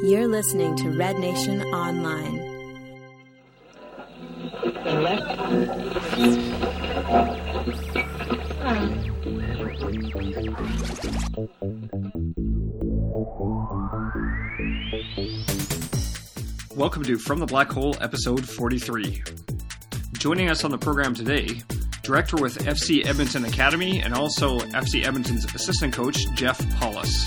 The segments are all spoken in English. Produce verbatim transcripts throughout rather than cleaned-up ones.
You're listening to Red Nation Online. Welcome to From the Black Hole, episode forty-three. Joining us on the program today, director with F C Edmonton Academy and also F C Edmonton's assistant coach, Jeff Paulus.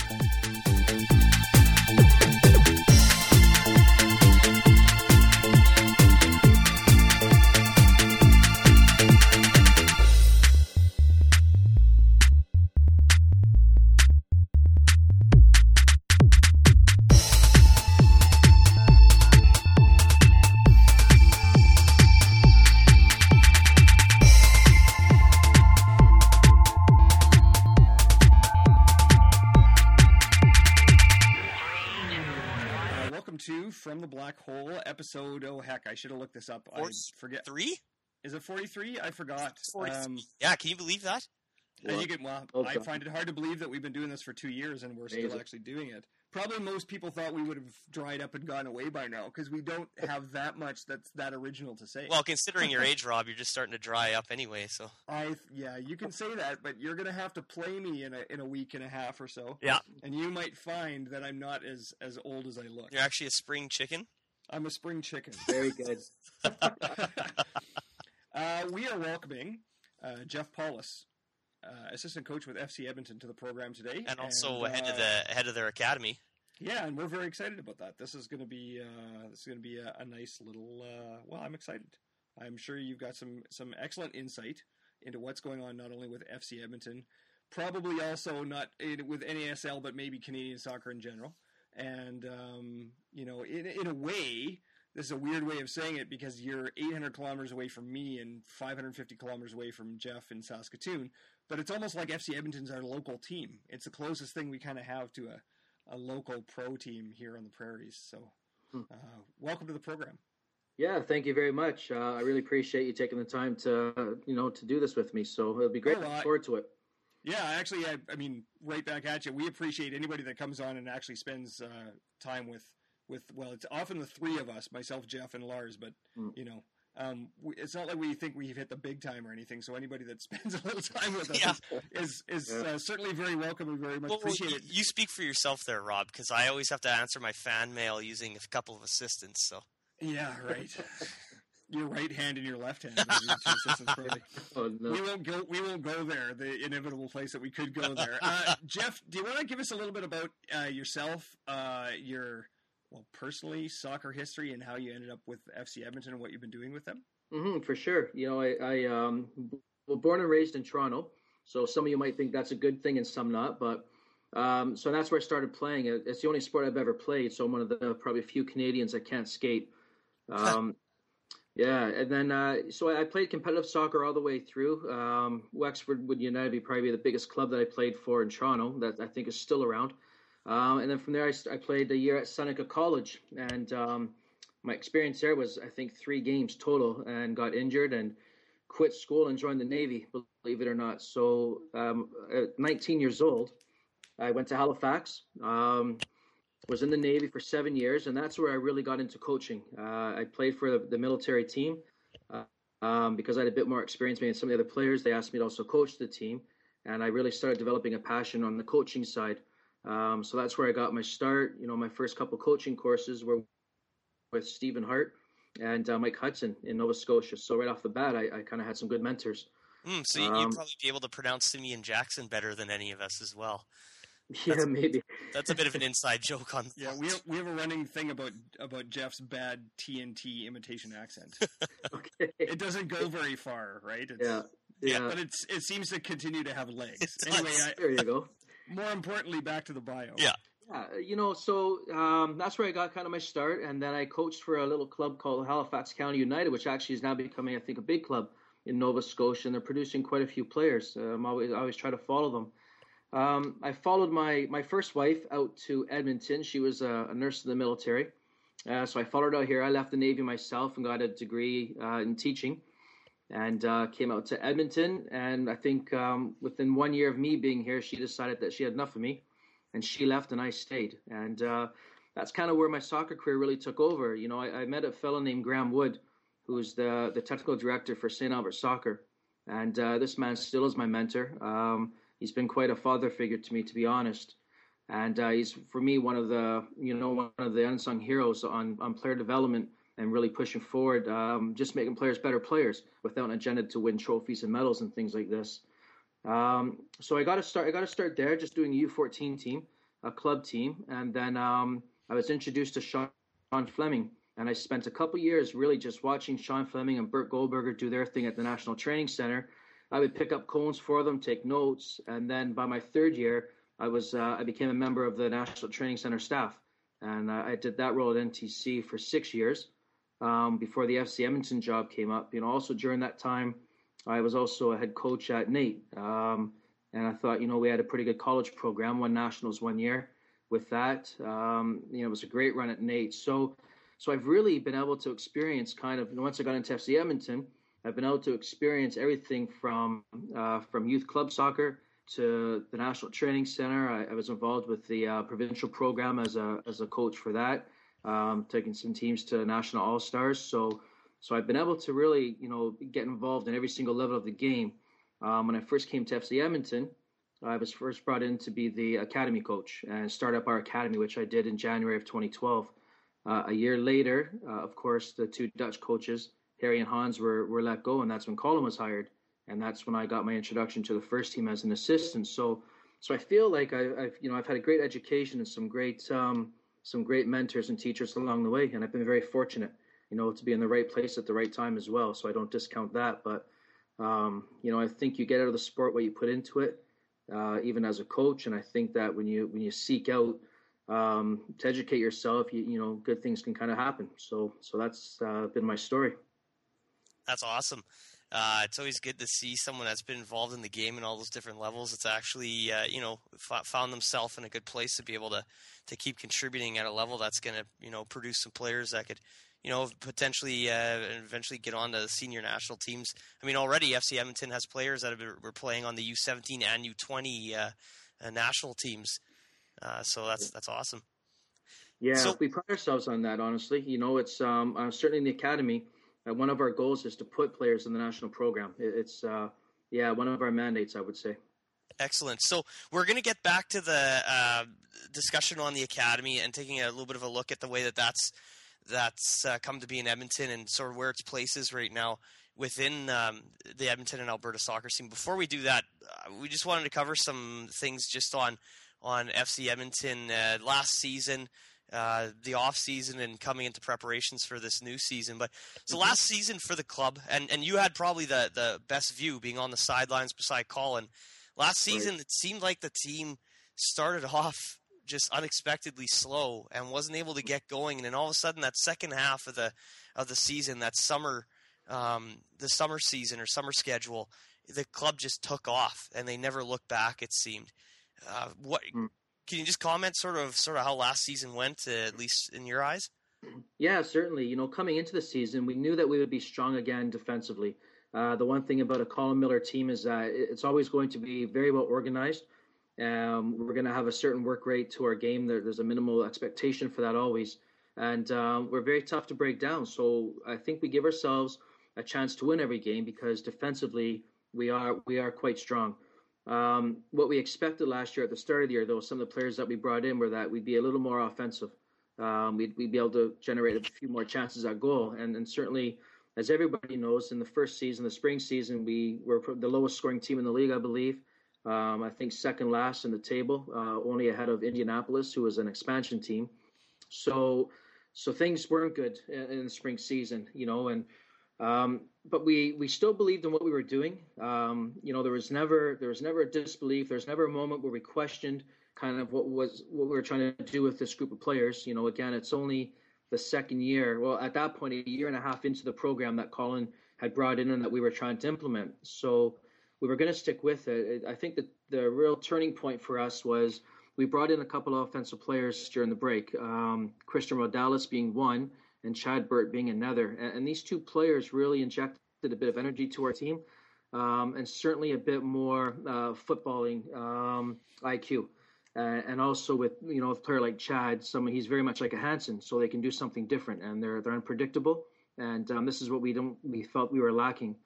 From the Black Hole, episode, oh heck, I should have looked this up. I forget. Three? Is it forty-three? I forgot. Um, yeah, can you believe that? Well, you can, well okay. I find it hard to believe that we've been doing this for two years and we're still actually doing it. Probably most people thought we would have dried up and gone away by now because we don't have that much that's that original to say. Well, considering your age, Rob, you're just starting to dry up anyway. So I yeah, you can say that, but you're gonna have to play me in a in a week and a half or so. Yeah, and you might find that I'm not as as old as I look. You're actually a spring chicken. I'm a spring chicken. Very good. uh, we are welcoming uh, Jeff Paulus, uh, assistant coach with F C Edmonton, to the program today, and also and, head uh, of the head of their academy. Yeah, and we're very excited about that. This is going to be uh, this is going to be a, a nice little. Uh, well, I'm excited. I'm sure you've got some some excellent insight into what's going on, not only with F C Edmonton, probably also not in, with N A S L, but maybe Canadian soccer in general. And, um, you know, in, in a way, this is a weird way of saying it because you're eight hundred kilometers away from me and five hundred fifty kilometers away from Jeff in Saskatoon. But it's almost like F C Edmonton's our local team. It's the closest thing we kind of have to a, a local pro team here on the prairies. So uh, welcome to the program. Yeah, thank you very much. Uh, I really appreciate you taking the time to, uh, you know, to do this with me. So it'll be great. Oh, Looking forward to it. Yeah, actually, I, I mean, right back at you. We appreciate anybody that comes on and actually spends uh, time with, with, well, it's often the three of us, myself, Jeff, and Lars, but, mm. you know, um, we, it's not like we think we've hit the big time or anything, so anybody that spends a little time with us yeah. is, is, is yeah. uh, certainly very welcome and very much well, appreciated. Well, you speak for yourself there, Rob, because I always have to answer my fan mail using a couple of assistants, so. Yeah, right. Your right hand and your left hand. oh, no. We won't go. We won't go there. The inevitable place that we could go there. Uh, Jeff, do you want to give us a little bit about uh, yourself, uh, your well, personally soccer history, and how you ended up with F C Edmonton and what you've been doing with them? Mm-hmm, for sure. You know, I, I um, was born and raised in Toronto, so some of you might think that's a good thing and some not. But um, so that's where I started playing. It's the only sport I've ever played, so I'm one of the probably few Canadians that can't skate. Um, Yeah, and then uh, so I played competitive soccer all the way through. Um, Wexford would United be probably the biggest club that I played for in Toronto that I think is still around. Um, and then from there, I, I played a year at Seneca College, and um, my experience there was I think three games total, and got injured and quit school and joined the Navy. Believe it or not. So um, at nineteen years old, I went to Halifax. Um, was in the Navy for seven years, and that's where I really got into coaching. Uh, I played for the, the military team uh, um, because I had a bit more experience maybe than some of the other players. They asked me to also coach the team, and I really started developing a passion on the coaching side. Um, so that's where I got my start. You know, my first couple coaching courses were with Stephen Hart and uh, Mike Hudson in Nova Scotia. So right off the bat, I, I kind of had some good mentors. Mm, so you, um, you'd probably be able to pronounce Simeon Jackson better than any of us as well. Yeah, that's, maybe. That's a bit of an inside joke on. Yeah, we have, we have a running thing about about Jeff's bad T N T imitation accent. Okay. It doesn't go very far, right? It's, yeah, yeah. But it's it seems to continue to have legs. Anyway, I, there you go. More importantly, back to the bio. Yeah. Yeah, you know, so um, that's where I got kind of my start, and then I coached for a little club called Halifax County United, which actually is now becoming, I think, a big club in Nova Scotia, and they're producing quite a few players. Um, I always, I always try to follow them. Um, I followed my, my first wife out to Edmonton. She was a, a nurse in the military. Uh, so I followed her out here. I left the Navy myself and got a degree uh, in teaching and uh, came out to Edmonton. And I think um, within one year of me being here, she decided that she had enough of me. And she left and I stayed. And uh, that's kind of where my soccer career really took over. You know, I, I met a fellow named Graham Wood, who's the the technical director for Saint Albert Soccer, and uh, this man still is my mentor. Um, he's been quite a father figure to me, to be honest, and uh, he's for me one of the you know one of the unsung heroes on on player development and really pushing forward, um, just making players better players without an agenda to win trophies and medals and things like this. Um, so I got to start. I got to start there, just doing a U fourteen team, a club team, and then um, I was introduced to Sean Fleming, and I spent a couple years really just watching Sean Fleming and Bert Goldberger do their thing at the National Training Center. I would pick up cones for them, take notes, and then by my third year, I was uh, I became a member of the National Training Center staff, and uh, I did that role at N T C for six years. Um, before the F C Edmonton job came up. You know, also during that time, I was also a head coach at N A T. Um, and I thought, you know, we had a pretty good college program, won nationals one year with that. Um, you know, it was a great run at N A T. So, so I've really been able to experience kind of, once I got into F C Edmonton, I've been able to experience everything from, uh, from youth club soccer to the National Training Center. I, I was involved with the uh, provincial program as a, as a coach for that. Um, taking some teams to national all-stars. So so I've been able to really, you know, get involved in every single level of the game. Um, when I first came to F C Edmonton, I was first brought in to be the academy coach and start up our academy, which I did in January of twenty twelve. Uh, a year later, uh, of course, the two Dutch coaches, Harry and Hans, were, were let go, and that's when Colin was hired. And that's when I got my introduction to the first team as an assistant. So so I feel like I, I've, you know, I've had a great education and some great um, some great mentors and teachers along the way. And I've been very fortunate, you know, to be in the right place at the right time as well. So I don't discount that. But, um, you know, I think you get out of the sport what you put into it, uh, even as a coach. And I think that when you when you seek out um, to educate yourself, you, you know, good things can kind of happen. So so that's uh, been my story. That's awesome. Uh, it's always good to see someone that's been involved in the game in all those different levels. It's actually, uh, you know, f- found themselves in a good place to be able to, to keep contributing at a level that's going to, you know, produce some players that could, you know, potentially uh, eventually get on to the senior national teams. I mean, already F C Edmonton has players that have been, were playing on the U seventeen and U twenty uh, uh, national teams. Uh, so that's that's awesome. Yeah, so, we pride ourselves on that, honestly. You know, it's um, uh, certainly in the academy. Uh, one of our goals is to put players in the national program. It, it's, uh, yeah, one of our mandates, I would say. Excellent. So we're going to get back to the uh, discussion on the academy and taking a little bit of a look at the way that that's that's uh, come to be in Edmonton and sort of where its place is right now within um, the Edmonton and Alberta soccer scene. Before we do that, uh, we just wanted to cover some things just on on F C Edmonton uh, last season. Uh, the off season and coming into preparations for this new season. But so last season for the club, and, and you had probably the, the best view being on the sidelines beside Colin. Last season, right. It seemed like the team started off just unexpectedly slow and wasn't able to get going. And then all of a sudden, that second half of the of the season, that summer, um, the summer season or summer schedule, the club just took off and they never looked back. It seemed. Uh, what? Mm. Can you just comment sort of sort of how last season went, uh, at least in your eyes? Yeah, certainly. You know, coming into the season, we knew that we would be strong again defensively. Uh, the one thing about a Colin Miller team is that it's always going to be very well organized. Um, we're going to have a certain work rate to our game. There, there's a minimal expectation for that always. And um, we're very tough to break down. So I think we give ourselves a chance to win every game because defensively we are we are quite strong. Um, what we expected last year at the start of the year, though, some of the players that we brought in were that we'd be a little more offensive. Um, we'd, we'd be able to generate a few more chances at goal. And, and certainly, as everybody knows, in the first season, the spring season, we were the lowest scoring team in the league, I believe. Um, I think second last in the table, uh, only ahead of Indianapolis, who was an expansion team. So so things weren't good in, in the spring season, you know, and Um, but we, we still believed in what we were doing. Um, you know, there was never there was never a disbelief. There was never a moment where we questioned kind of what was what we were trying to do with this group of players. You know, again, it's only the second year. Well, at that point, a year and a half into the program that Colin had brought in and that we were trying to implement. So we were going to stick with it. I think that the real turning point for us was we brought in a couple of offensive players during the break. Um, Christian Rodalis being one, and Chad Burt being another. And, and these two players really injected a bit of energy to our team, um, and certainly a bit more uh, footballing um, I Q. Uh, and also with, you know, a player like Chad, someone he's very much like a Hansen, so they can do something different, and they're they're unpredictable. And um, this is what we don't we felt we were lacking.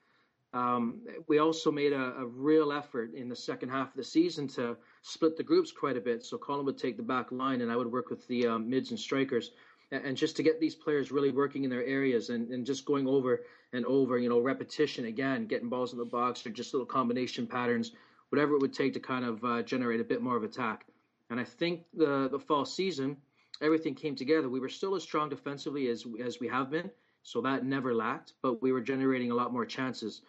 Um, we also made a, a real effort in the second half of the season to split the groups quite a bit. So Colin would take the back line, and I would work with the um, mids and strikers, and, and just to get these players really working in their areas and, and just going over and over, you know, repetition again, getting balls in the box or just little combination patterns, whatever it would take to kind of uh, generate a bit more of attack. And I think the the fall season, everything came together. We were still as strong defensively as as we have been, so that never lacked. But we were generating a lot more chances.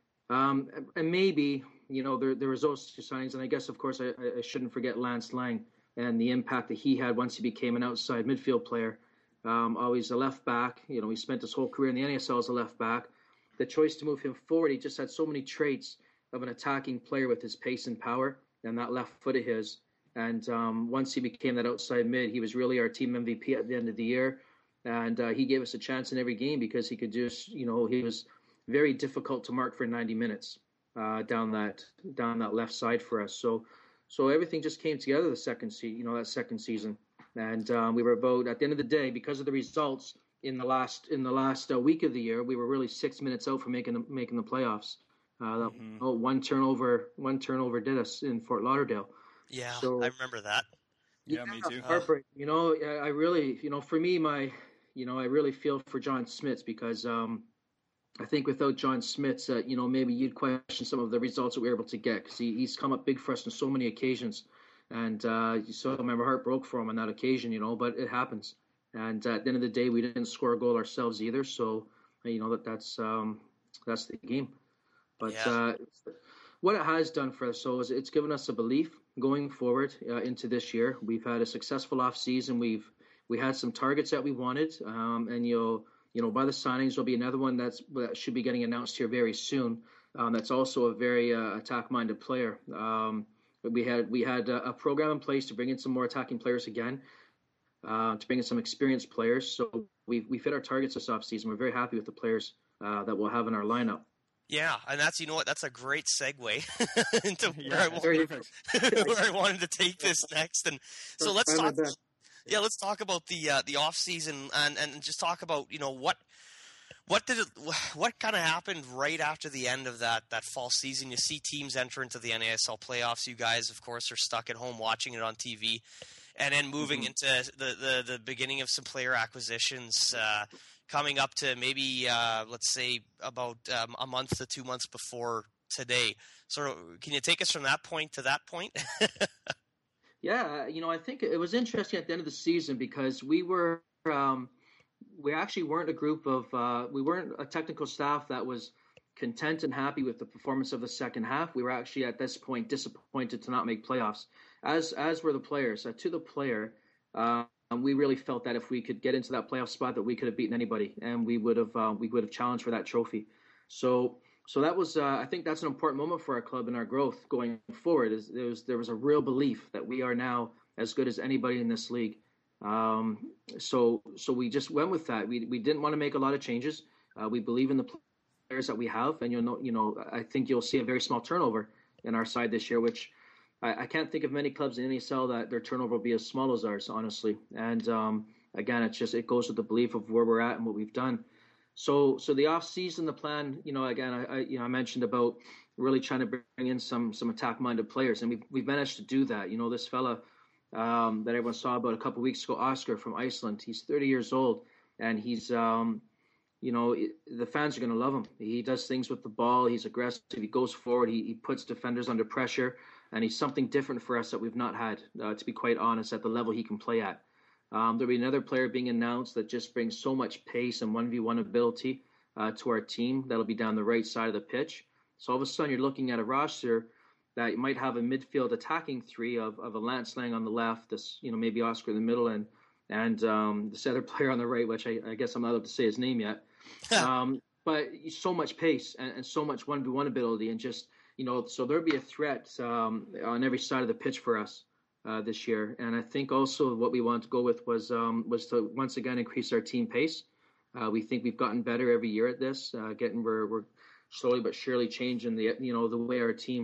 Um, and maybe, you know, there there was those two signings, and I guess of course I, I shouldn't forget Lance Lang and the impact that he had once he became an outside midfield player. Um, always a left back. You know, he spent his whole career in the N A S L as a left back. The choice to move him forward, he just had so many traits of an attacking player with his pace and power and that left foot of his. And um, once he became that outside mid, he was really our team M V P at the end of the year. And uh, he gave us a chance in every game because he could just, you know, he was very difficult to mark for ninety minutes uh, down that down that left side for us. So so everything just came together the second se- you know, that second season. And um, we were about, at the end of the day, because of the results in the last in the last uh, week of the year, we were really six minutes out from making the, making the playoffs. Uh, mm-hmm. oh, one turnover, one turnover did us in Fort Lauderdale. Yeah, so, I remember that. Yeah, yeah me too. Heartbreak. You know, I really, you know, for me, my, you know, I really feel for John Smits because um, I think without John Smits, uh, you know, maybe you'd question some of the results that we were able to get because he, he's come up big for us on so many occasions. And uh, so my heart broke for him on that occasion, you know, but it happens. And uh, at the end of the day, we didn't score a goal ourselves either. So, you know, that that's um, that's the game. But yeah. uh, what it has done for us, so is it's given us a belief going forward uh, into this year. We've had a successful off season. We've we had some targets that we wanted, um, and you know, you know, by the signings, there'll be another one that's that should be getting announced here very soon. Um, that's also a very uh, attack-minded player. Um, we had we had a, a program in place to bring in some more attacking players again, uh, to bring in some experienced players. So we we fit our targets this off season. We're very happy with the players uh, that we'll have in our lineup. Yeah, and that's, you know what, that's a great segue into where, yeah, I wanted, where I wanted to take this next. And so let's talk. Yeah, let's talk about the uh, the off season and, and just talk about, you know, what what did it, what kind of happened right after the end of that that fall season. You see teams enter into the N A S L playoffs. You guys, of course, are stuck at home watching it on T V, and then moving mm-hmm. into the, the the beginning of some player acquisitions. Uh, coming up to maybe, uh, let's say, about um, a month to two months before today. So can you take us from that point to that point? Yeah, you know, I think it was interesting at the end of the season because we were, um, we actually weren't a group of, uh, we weren't a technical staff that was content and happy with the performance of the second half. We were actually at this point disappointed to not make playoffs, as as were the players. Uh, to the player, uh, Um, we really felt that if we could get into that playoff spot, that we could have beaten anybody, and we would have uh, we would have challenged for that trophy. So, so that was uh, I think that's an important moment for our club and our growth going forward. Is there was there was a real belief that we are now as good as anybody in this league. Um, so, so we just went with that. We we didn't want to make a lot of changes. Uh, we believe in the players that we have, and you'll know, you know, I think you'll see a very small turnover in our side this year, which. I can't think of many clubs in N A S L that their turnover will be as small as ours, honestly. And um, again, it's just it goes with the belief of where we're at and what we've done. So, so the off season, the plan, you know, again, I, I you know I mentioned about really trying to bring in some some attack minded players, and we've we've managed to do that. You know, this fella um, that everyone saw about a couple of weeks ago, Oscar from Iceland. He's thirty years old, and he's um, you know, the fans are going to love him. He does things with the ball. He's aggressive. He goes forward. He, he puts defenders under pressure. And he's something different for us that we've not had, uh, to be quite honest, at the level he can play at. Um, there'll be another player being announced that just brings so much pace and one v one ability uh, to our team. That'll be down the right side of the pitch. So all of a sudden you're looking at a roster that might have a midfield attacking three of, of a Lance Lang on the left, this, you know, maybe Oscar in the middle, and and um, this other player on the right, which I, I guess I'm not allowed to say his name yet. um, but so much pace and, and so much one v one ability, and just, you know, so there'll be a threat um, on every side of the pitch for us uh, this year. And I think also what we wanted to go with was um, was to once again increase our team pace. Uh, we think we've gotten better every year at this. Uh, getting we're we're slowly but surely changing the you know the way our team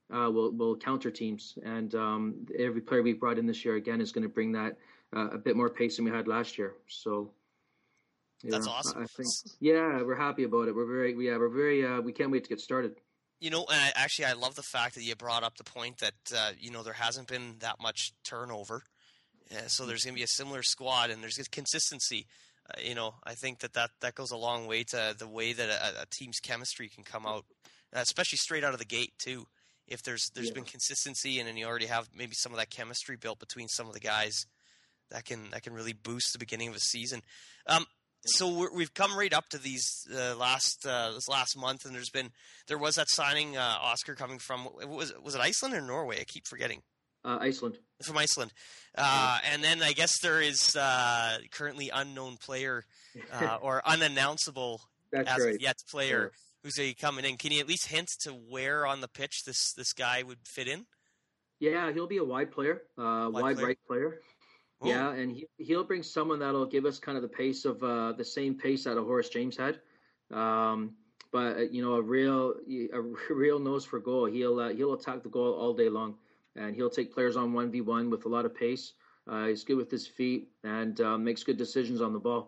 uh, will will counter teams, and um, every player we brought in this year again is going to bring that uh, a bit more pace than we had last year. So. That's know, awesome. I think, yeah, we're happy about it. We're very, yeah, we're very, uh, we can't wait to get started. You know, and I, actually, I love the fact that you brought up the point that uh, you know there hasn't been that much turnover, uh, so there's going to be a similar squad, and there's consistency. Uh, you know, I think that, that that goes a long way to the way that a, a team's chemistry can come out, uh, especially straight out of the gate too. If there's there's yeah. been consistency, and then you already have maybe some of that chemistry built between some of the guys, that can that can really boost the beginning of a season. Um, So we're, we've come right up to these uh, last uh, this last month, and there's been there was that signing, uh, Oscar, coming from was was it Iceland or Norway? I keep forgetting. Uh, Iceland. From Iceland, uh, and then I guess there is uh, currently unknown player uh, or unannounceable That's as right. of yet player yeah. who's a coming in. Can you at least hint to where on the pitch this this guy would fit in? Yeah, he'll be a wide player, uh, wide, wide player. right player. Ooh. Yeah, and he, he'll bring someone that'll give us kind of the pace of uh, the same pace that a Horace James had, um, but you know a real a real nose for goal. He'll uh, he'll attack the goal all day long, and he'll take players on one v one with a lot of pace. Uh, he's good with his feet and uh, makes good decisions on the ball.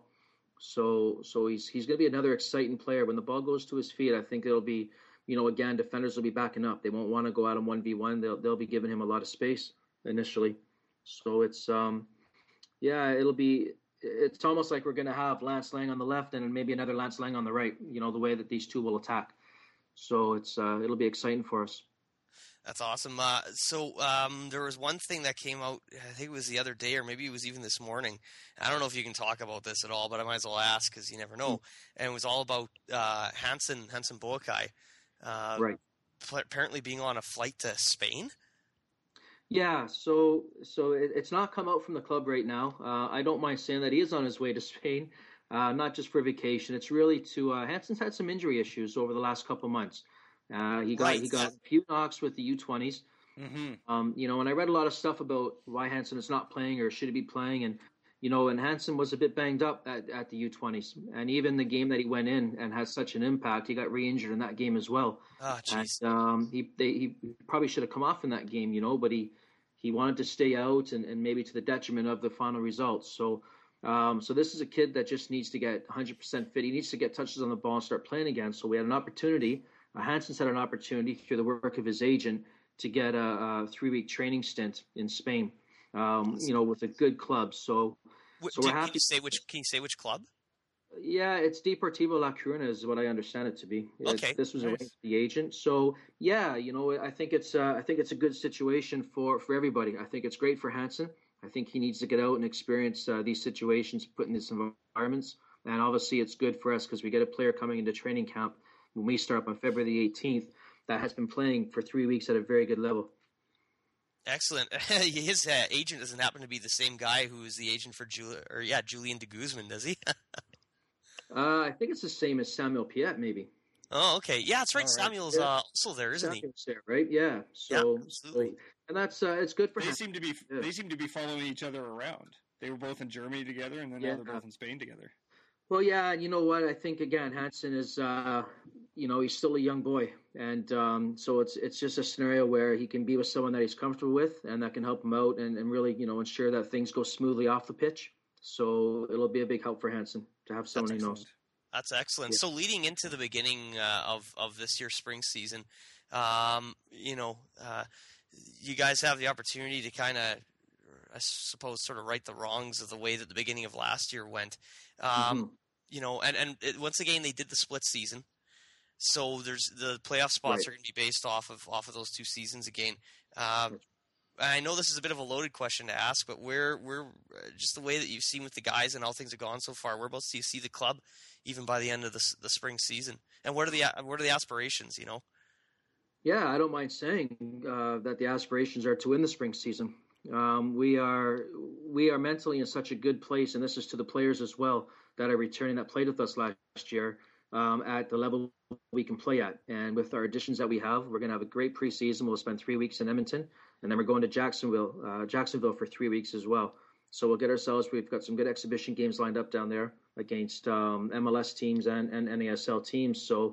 So so he's he's going to be another exciting player. When the ball goes to his feet, I think it'll be, you know, again, defenders will be backing up. They won't want to go out on one v one. They'll they'll be giving him a lot of space initially. So it's um. Yeah, it'll be. It's almost like we're going to have Lance Lang on the left and maybe another Lance Lang on the right. You know, the way that these two will attack. So it's uh, it'll be exciting for us. That's awesome. Uh, so um, there was one thing that came out. I think it was the other day, or maybe it was even this morning. I don't know if you can talk about this at all, but I might as well ask because you never know. Mm-hmm. And it was all about uh, Hansen Hansen Boakai, uh, right? Apparently being on a flight to Spain. Yeah, so so it, it's not come out from the club right now. Uh, I don't mind saying that he is on his way to Spain, uh, not just for vacation. It's really to uh, Hansen's had some injury issues over the last couple months. Uh, he got right. he got a few knocks with the U twenties. Mm-hmm. Um, you know, and I read a lot of stuff about why Hansen is not playing or should he be playing, and you know, and Hansen was a bit banged up at, at the U twenties, and even the game that he went in and had such an impact, he got re-injured in that game as well. Oh, jeez. And, um, he they, he probably should have come off in that game, you know, but he. He wanted to stay out, and, and maybe to the detriment of the final results. So, um, so this is a kid that just needs to get one hundred percent fit. He needs to get touches on the ball and start playing again. So we had an opportunity. Uh, Hansen's had an opportunity through the work of his agent to get a, a three-week training stint in Spain. Um, you know, with a good club. So, what, so did, we're happy. Can you say which? Can you say which club? Yeah, it's Deportivo La Coruna is what I understand it to be. Okay, this was nice. arranged with the agent. So yeah, you know, I think it's uh, I think it's a good situation for, for everybody. I think it's great for Hansen. I think he needs to get out and experience uh, these situations, put in these environments, and obviously it's good for us because we get a player coming into training camp when we start up on February the eighteenth that has been playing for three weeks at a very good level. Excellent. His uh, agent doesn't happen to be the same guy who is the agent for Jul- or yeah Julian de Guzman, does he? Uh, I think it's the same as Samuel Piet, maybe. Oh, okay. Yeah, that's right. All right. Samuel's Yeah. uh, also there, isn't Samuel's there, right? Yeah. So, Yeah, absolutely. so and that's uh, it's good for They him. seem to be Yeah. they seem to be following each other around. They were both in Germany together, and then Yeah. now they're both in Spain together. Well, yeah, you know what? I think again, Hansen is, uh, you know, he's still a young boy, and um, so it's it's just a scenario where he can be with someone that he's comfortable with, and that can help him out, and, and really, you know, ensure that things go smoothly off the pitch. So it'll be a big help for Hansen to have someone he knows. That's excellent. Yeah. So leading into the beginning uh, of of this year's spring season, um, you know, uh, you guys have the opportunity to kind of, I suppose, sort of right the wrongs of the way that the beginning of last year went. Um, Mm-hmm. You know, and and it, once again they did the split season, so there's the playoff spots Right. are going to be based off of off of those two seasons again. Um, I know this is a bit of a loaded question to ask, but where where just the way that you've seen with the guys and how things have gone so far, whereabouts do you see the club even by the end of the the spring season? And what are the what are the aspirations? You know. Yeah, I don't mind saying uh, that the aspirations are to win the spring season. Um, we are we are mentally in such a good place, and this is to the players as well that are returning that played with us last year um, at the level we can play at. And with our additions that we have, we're going to have a great preseason. We'll spend three weeks in Edmonton, and then we're going to Jacksonville, uh, Jacksonville for three weeks as well. So we'll get ourselves. We've got some good exhibition games lined up down there against um, M L S teams and, and N A S L teams. So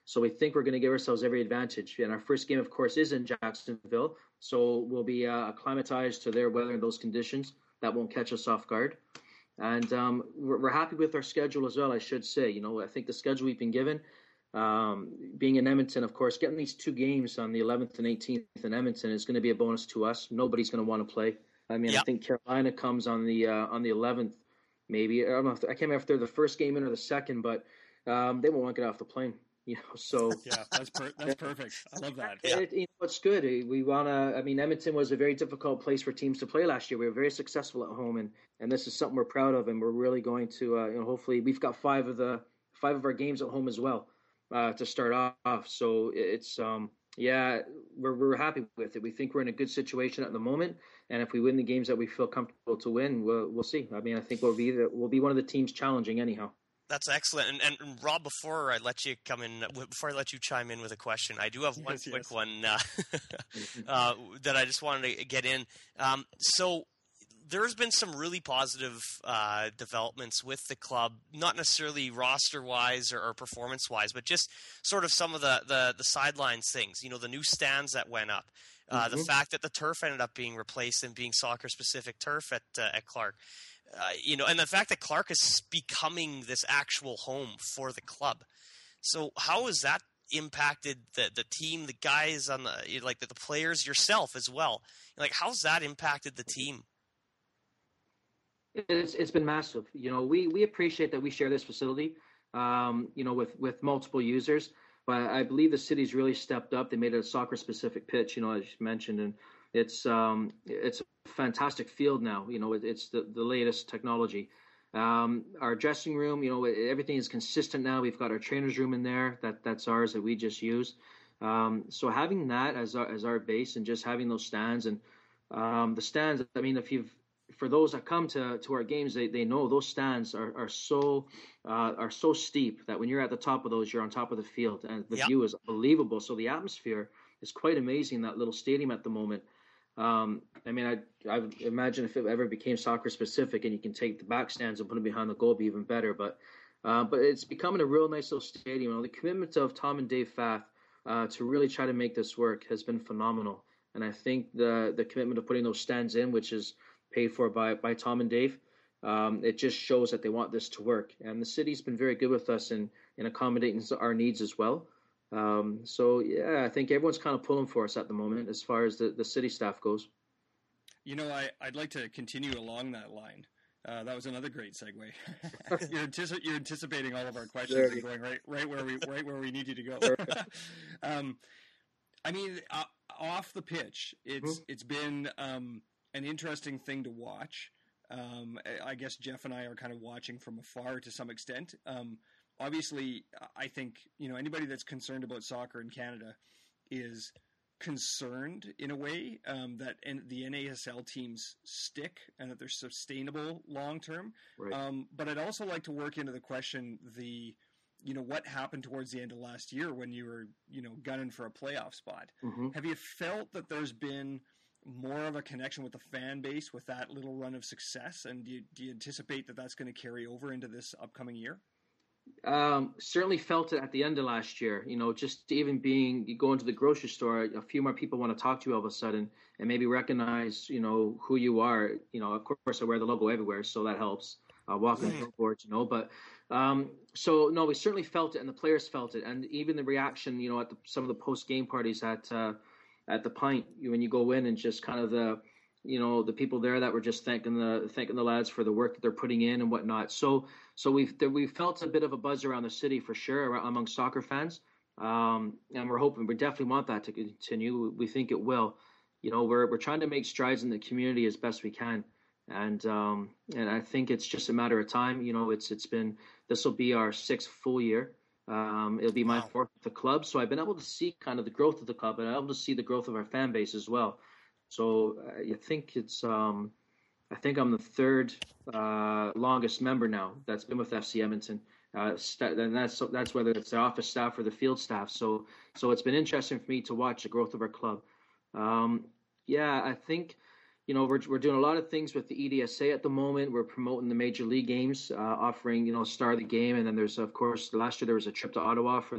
So we think we're going to give ourselves every advantage. And our first game, of course, is in Jacksonville. So we'll be uh, acclimatized to their weather and those conditions. That won't catch us off guard. And um, we're, we're happy with our schedule as well, I should say. You know, I think the schedule we've been given, um, being in Edmonton, of course, getting these two games on the eleventh and eighteenth in Edmonton is going to be a bonus to us. Nobody's going to want to play. I mean, yep. I think Carolina comes on the uh, on the eleventh, maybe. I don't know. If, I can't remember if they're the first game in or the second, but um, they won't want to get off the plane. You know, so yeah, that's per- that's perfect. I love that. Yeah. It, you know, it's good. We want to. I mean, Edmonton was a very difficult place for teams to play last year. We were very successful at home, and, and this is something we're proud of, and we're really going to. Uh, you know, hopefully, we've got five of the five of our games at home as well uh, to start off. So it's um, yeah, we're we're happy with it. We think we're in a good situation at the moment, and if we win the games that we feel comfortable to win, we'll we'll see. I mean, I think we'll be the, we'll be one of the teams challenging anyhow. That's excellent. And, and Rob, before I let you come in, before I let you chime in with a question, I do have one yes, quick yes. one uh, uh, that I just wanted to get in. Um, so there's been some really positive uh, developments with the club, not necessarily roster-wise or, or performance-wise, but just sort of some of the, the, the sidelines things. You know, the new stands that went up, uh, mm-hmm. the fact that the turf ended up being replaced and being soccer-specific turf at uh, at Clark. Uh, you know, and the fact that Clark is becoming this actual home for the club. So how has that impacted the the team, the guys on the like the, the players, yourself as well? Like, how's that impacted the team? It's it's been massive. You know, we we appreciate that we share this facility, um, you know, with with multiple users. But I believe the city's really stepped up. They made it a soccer specific pitch, you know, as you mentioned, and it's um it's a fantastic field now. You know, it, it's the, the latest technology. Um, our dressing room, you know, everything is consistent now. We've got our trainer's room in there. That that's ours that we just use. Um, so having that as our as our base and just having those stands and um, the stands. I mean, if you've for those that come to, to our games, they, they know those stands are are so uh, are so steep that when you're at the top of those, you're on top of the field, and the yep. view is unbelievable. So the atmosphere is quite amazing in that little stadium at the moment. Um, I mean, I I would imagine if it ever became soccer specific and you can take the back stands and put them behind the goal, it'd be even better. But uh, but it's becoming a real nice little stadium. You know, the commitment of Tom and Dave Fath uh, to really try to make this work has been phenomenal. And I think the the commitment of putting those stands in, which is paid for by, by Tom and Dave, um, it just shows that they want this to work. And the city's been very good with us in, in accommodating our needs as well. Um, so, yeah, I think everyone's kind of pulling for us at the moment as far as the, the city staff goes. You know, I, I'd like to continue along that line. Uh, that was another great segue. you're, antici- you're anticipating all of our questions and going right, right where we right where we need you to go. um, I mean, uh, off the pitch, it's mm-hmm. it's been um, an interesting thing to watch. Um, I guess Jeff and I are kind of watching from afar to some extent. Um, obviously, I think, you know, anybody that's concerned about soccer in Canada is concerned in a way um, that N- the N A S L teams stick and that they're sustainable long term. Right. Um, but I'd also like to work into the question, the, you know, what happened towards the end of last year when you were, you know, gunning for a playoff spot. Mm-hmm. Have you felt that there's been more of a connection with the fan base with that little run of success? And do you, do you anticipate that that's going to carry over into this upcoming year? Um, certainly felt it at the end of last year. You know, just even being, you go into the grocery store, a few more people want to talk to you all of a sudden and maybe recognize, you know, who you are. You know, of course I wear the logo everywhere, so that helps. Uh, walking the billboards, you know, but um, so no, we certainly felt it, and the players felt it, and even the reaction, you know, at the, some of the post game parties at uh, at the Pint, when you go in and just kind of the, you know, the people there that were just thanking the thanking the lads for the work that they're putting in and whatnot. So so we've we felt a bit of a buzz around the city for sure among soccer fans, um, and we're hoping we definitely want that to continue. We think it will. You know, we're we're trying to make strides in the community as best we can. And um, and I think it's just a matter of time. You know, it's it's been this will be our sixth full year. Um, it'll be my wow. fourth with the club. So I've been able to see kind of the growth of the club, and I'm able to see the growth of our fan base as well. So uh, you think it's um, I think I'm the third uh, longest member now that's been with F C Edmonton, uh, st- and that's that's whether it's the office staff or the field staff. So so it's been interesting for me to watch the growth of our club. Um, yeah, I think. You know, we're we're doing a lot of things with the E D S A at the moment. We're promoting the major league games, uh, offering, you know, star of the game. And then there's, of course, last year there was a trip to Ottawa for the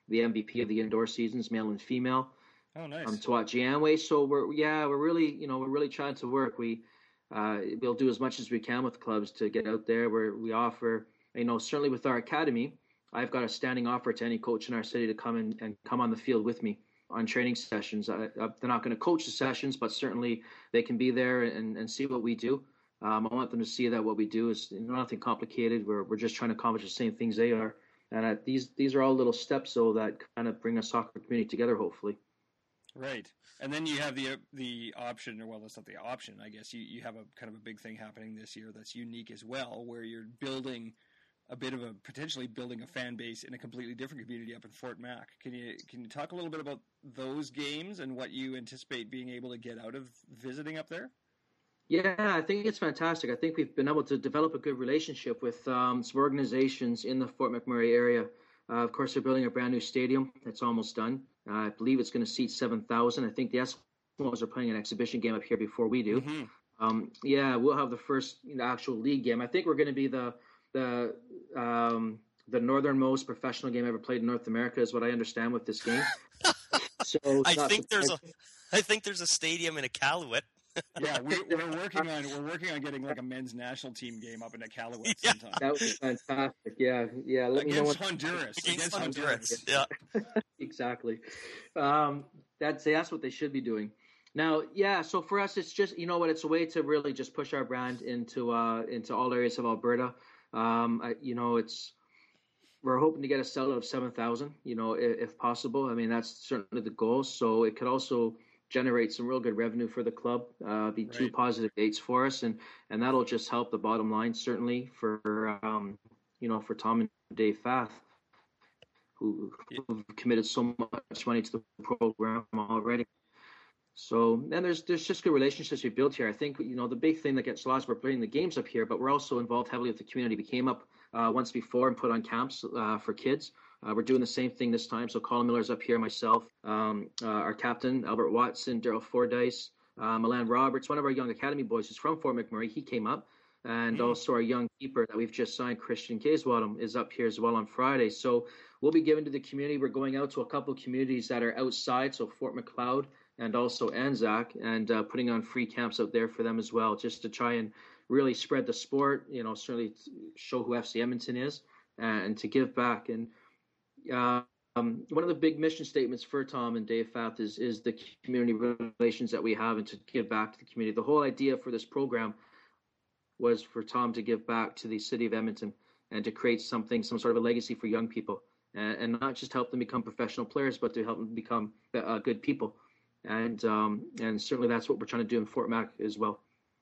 the M V P of the indoor seasons, male and female. Oh, nice. Um, to watch Amway. So we're yeah, we're really you know we're really trying to work. We uh, we'll do as much as we can with clubs to get out there. Where we offer, you know, certainly with our academy, I've got a standing offer to any coach in our city to come in and come on the field with me on training sessions. I, I, they're not going to coach the sessions, but certainly they can be there and, and see what we do. Um, I want them to see that what we do is nothing complicated. We're we're just trying to accomplish the same things they are, and uh, these these are all little steps so that kind of bring a soccer community together, hopefully. Right, and then you have the the option, or well, that's not the option. I guess you, you have a kind of a big thing happening this year that's unique as well, where you're building a bit of a potentially building a fan base in a completely different community up in Fort Mac. Can you can you talk a little bit about those games and what you anticipate being able to get out of visiting up there? Yeah, I think it's fantastic. I think we've been able to develop a good relationship with um, some organizations in the Fort McMurray area. Uh, of course, they're building a brand new stadium that's almost done. Uh, I believe it's going to seat seven thousand. I think the Eskimos are playing an exhibition game up here before we do. Mm-hmm. Um, yeah, we'll have the first you know, actual league game. I think we're going to be the the um, the northernmost professional game ever played in North America, is what I understand with this game. So I think there's a I think there's a stadium in Iqaluit. Yeah, we, we're working on we're working on getting like a men's national team game up in Iqaluit Yeah. sometime. That would be fantastic. Yeah, yeah. Let me know Against what Honduras. Against Honduras. Yeah. exactly. Um, that's that's what they should be doing. Now, yeah. So for us, it's just you know what, it's a way to really just push our brand into uh, into all areas of Alberta. Um, I, you know, it's we're hoping to get a sellout of seven thousand. You know, if, if possible. I mean, that's certainly the goal. So it could also generate some real good revenue for the club, uh, be two Right. positive dates for us, and and that'll just help the bottom line certainly for um, you know for Tom and Dave Fath, who who've committed so much money to the program already. So and there's there's just good relationships we built here. I think you know the big thing that gets lost, we're playing the games up here, but we're also involved heavily with the community. We came up uh, once before and put on camps uh, for kids. Uh, we're doing the same thing this time. So Colin Miller's up here, myself, um, uh, our captain, Albert Watson, Daryl Fordyce, uh, Milan Roberts, one of our young academy boys who's from Fort McMurray. He came up. And Mm. also our young keeper that we've just signed, Christian Caswadam, is up here as well on Friday. So we'll be giving to the community. We're going out to a couple of communities that are outside, so Fort McLeod and also Anzac, and uh, putting on free camps out there for them as well, just to try and really spread the sport, you know, certainly show who F C Edmonton is, and to give back. And Uh, um, one of the big mission statements for Tom and Dave Fath is is the community relations that we have and to give back to the community. The whole idea for this program was for Tom to give back to the city of Edmonton and to create something, some sort of a legacy for young people, and, and not just help them become professional players, but to help them become uh, good people. And um, and certainly that's what we're trying to do in Fort Mac as well.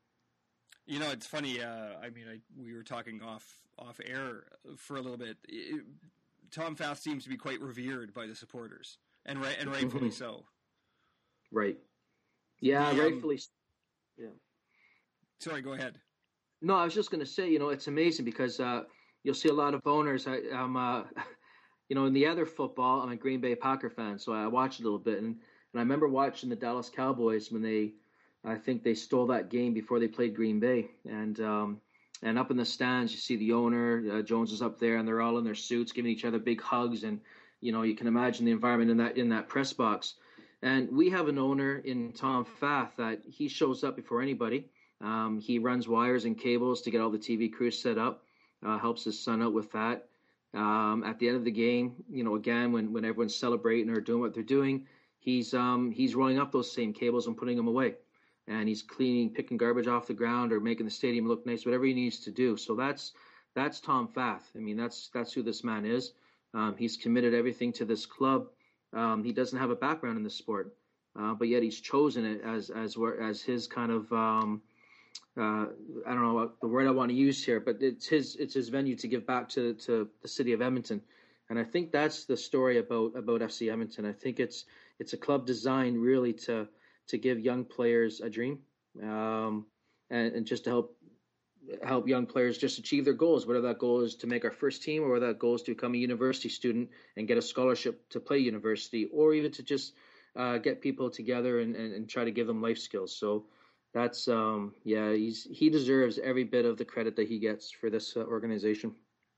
You know, it's funny. Uh, I mean, I, we were talking off off air for a little bit. It, Tom Fath seems to be quite revered by the supporters, and right and rightfully Mm-hmm. so. Right. Yeah, The, um, rightfully. Yeah. Sorry, go ahead. No, I was just going to say, you know, it's amazing because uh, you'll see a lot of owners. I, I'm, uh, you know, in the other football, I'm a Green Bay Packer fan, so I watch a little bit, and, and I remember watching the Dallas Cowboys when they, I think they stole that game before they played Green Bay, and um, and up in the stands, you see the owner, uh, Jones is up there, and they're all in their suits, giving each other big hugs, and you know, you can imagine the environment in that in that press box. And we have an owner in Tom Fath that he shows up before anybody. Um, he runs wires and cables to get all the T V crews set up, uh, helps his son out with that. Um, at the end of the game, you know, again, when, when everyone's celebrating or doing what they're doing, he's um, he's rolling up those same cables and putting them away. And he's cleaning, picking garbage off the ground or making the stadium look nice, whatever he needs to do. So that's that's Tom Fath. I mean, that's that's who this man is. Um, he's committed everything to this club. Um, he doesn't have a background in the sport, uh, but yet he's chosen it as as as his kind of um, uh, I don't know what the word I want to use here, but it's his it's his venue to give back to to the city of Edmonton, and I think that's the story about about F C Edmonton. I think it's it's a club designed really to to give young players a dream, um, and, and just to help help young players just achieve their goals, whether that goal is to make our first team or whether that goal is to become a university student and get a scholarship to play university, or even to just uh, get people together and, and, and try to give them life skills. So that's, um, yeah, he's he deserves every bit of the credit that he gets for this uh, organization.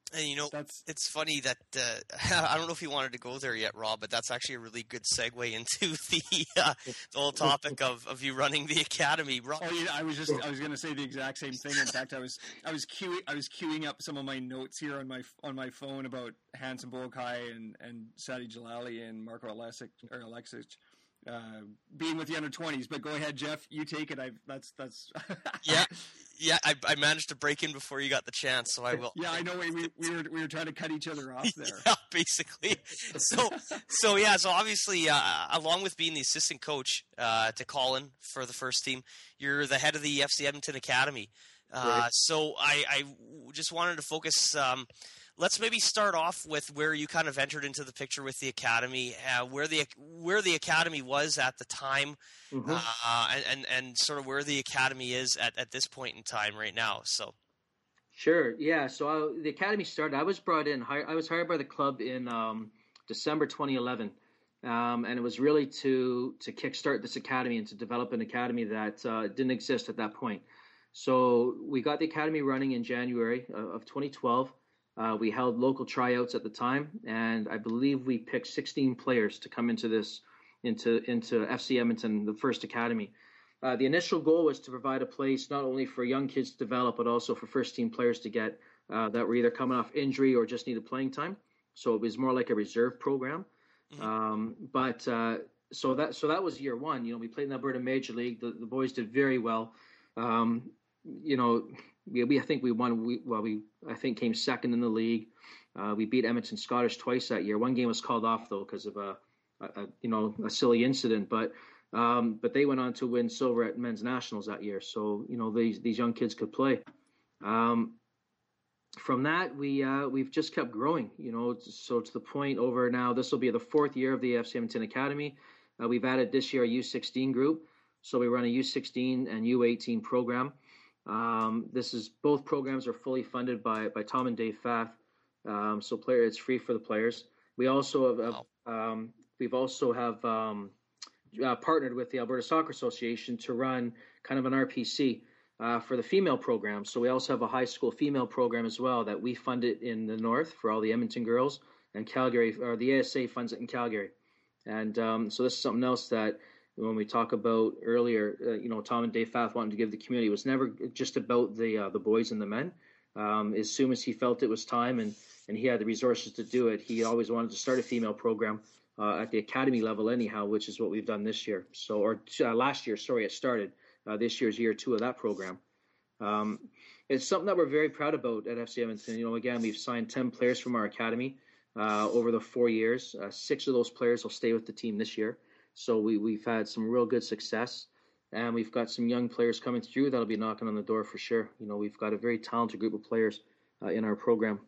And you know, That's it's funny that uh, I don't know if you wanted to go there yet, Rob, but that's actually a really good segue into the uh, the whole topic of, of you running the academy. Rob, Oh, yeah, I was just I was going to say the exact same thing. In fact, I was I was queuing I was queuing up some of my notes here on my on my phone about Hanson Boakai and and Sadi Jalali and Marco Alexic or Alexic uh, being with the under twenties. But go ahead, Jeff. You take it. I that's that's yeah, yeah. I, I managed to break in before you got the chance, so I will. Yeah, I know. We, we, we were we were trying to cut each other off there. Yeah, basically. So so yeah. So obviously, uh, along with being the assistant coach uh, to Colin for the first team, you're the head of the F C Edmonton Academy. Uh, Right. so I, I just wanted to focus. Um, let's maybe start off with where you kind of entered into the picture with the academy, uh, where the where the academy was at the time, Mhm. uh, and, and and sort of where the academy is at, at this point in time right now. So Sure. Yeah. So I, the academy started. I was brought in. hi- I was hired by the club in um, December twenty eleven, um, and it was really to to kickstart this academy and to develop an academy that uh, didn't exist at that point. So we got the academy running in January of, of twenty twelve. Uh, we held local tryouts at the time, and I believe we picked sixteen players to come into this into into F C Edmonton, the first academy. Uh, the initial goal was to provide a place not only for young kids to develop, but also for first team players to get uh, that were either coming off injury or just needed playing time. So it was more like a reserve program. Mhm. Um, but uh, so that so that was year one. You know, we played in the Alberta Major League. The, the boys did very well. Um, you know, we, we I think we won. We, well, we I think came second in the league. Uh, we beat Edmonton Scottish twice that year. One game was called off though because of a, a, a you know a silly incident, but. Um, but they went on to win silver at men's nationals that year. So, you know, these these young kids could play. Um, from that, we, uh, we've just kept growing, you know, so to the point over now, this will be the fourth year of the F C Edmonton Academy. Uh, we've added this year a U sixteen group. So we run a U sixteen and U eighteen program. Um, this is both programs are fully funded by, by Tom and Dave Fath. Um, so player, it's free for the players. We also have, have um, we've also have, um, Uh, partnered with the Alberta Soccer Association to run kind of an R P C uh, for the female program. So we also have a high school female program as well that we fund it in the north for all the Edmonton girls, and Calgary, or the A S A funds it in Calgary. And um, so this is something else that when we talk about earlier, uh, you know, Tom and Dave Fath wanting to give the community, it was never just about the uh, the boys and the men. Um, as soon as he felt it was time and, and he had the resources to do it, he always wanted to start a female program. Uh, at the academy level anyhow, which is what we've done this year. So, or uh, last year, sorry, it started. Uh, this year's year two of that program. Um, it's something that we're very proud about at F C Edmonton. You know, again, we've signed ten players from our academy uh, over the four years. Uh, six of those players will stay with the team this year. So we, we've had some real good success. And we've got some young players coming through that'll be knocking on the door for sure. You know, we've got a very talented group of players uh, in our program.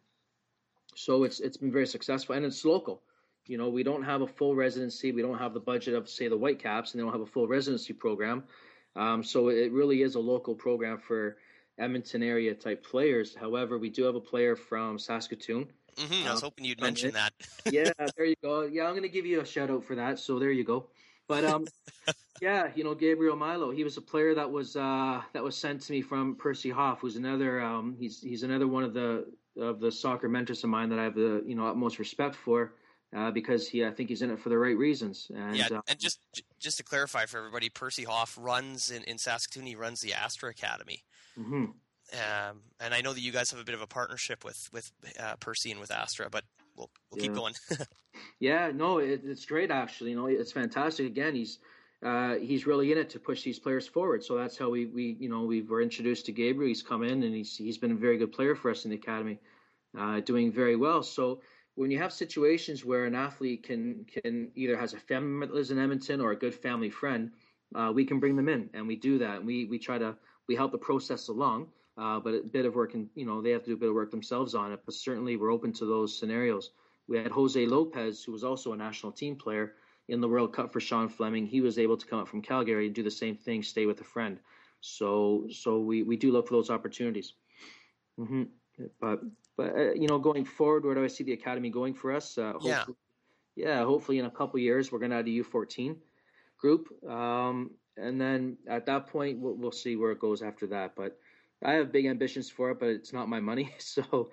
So it's it's been very successful, and it's local. You know, we don't have a full residency. We don't have the budget of, say, the Whitecaps, and they don't have a full residency program. Um, so it really is a local program for Edmonton area type players. However, we do have a player from Saskatoon. mm-hmm, I was Um, hoping you'd mention that. yeah, there you go. Yeah, I'm going to give you a shout out for that. So there you go. But um, yeah, you know, Gabriel Milo, he was a player that was uh, that was sent to me from Percy Hoff, who's another um, he's he's another one of the of the soccer mentors of mine that I have the you know utmost respect for. Uh, because he, I think he's in it for the right reasons. And, yeah, uh, and just just to clarify for everybody, Percy Hoff runs in, in Saskatoon. He runs the Astra Academy, mm-hmm. um, and I know that you guys have a bit of a partnership with with uh, Percy and with Astra. But we'll we'll yeah. keep going. yeah, no, it, it's great actually. You know, it's fantastic. Again, he's uh, he's really in it to push these players forward. So that's how we we you know we were introduced to Gabriel. He's come in and he's he's been a very good player for us in the academy, uh, doing very well. So. When you have situations where an athlete can can either has a family member that lives in Edmonton or a good family friend, uh, we can bring them in, and we do that. And we we try to we help the process along, uh, but a bit of work, and you know they have to do a bit of work themselves on it. But certainly we're open to those scenarios. We had Jose Lopez, who was also a national team player in the World Cup for Sean Fleming. He was able to come up from Calgary and do the same thing, stay with a friend. So so we, we do look for those opportunities. Mm-hmm. But. But, uh, you know, going forward, where do I see the academy going for us? Uh, hopefully, yeah. yeah, hopefully in a couple of years, we're going to add a U fourteen group. Um, and then at that point, we'll, we'll see where it goes after that. But I have big ambitions for it, but it's not my money. So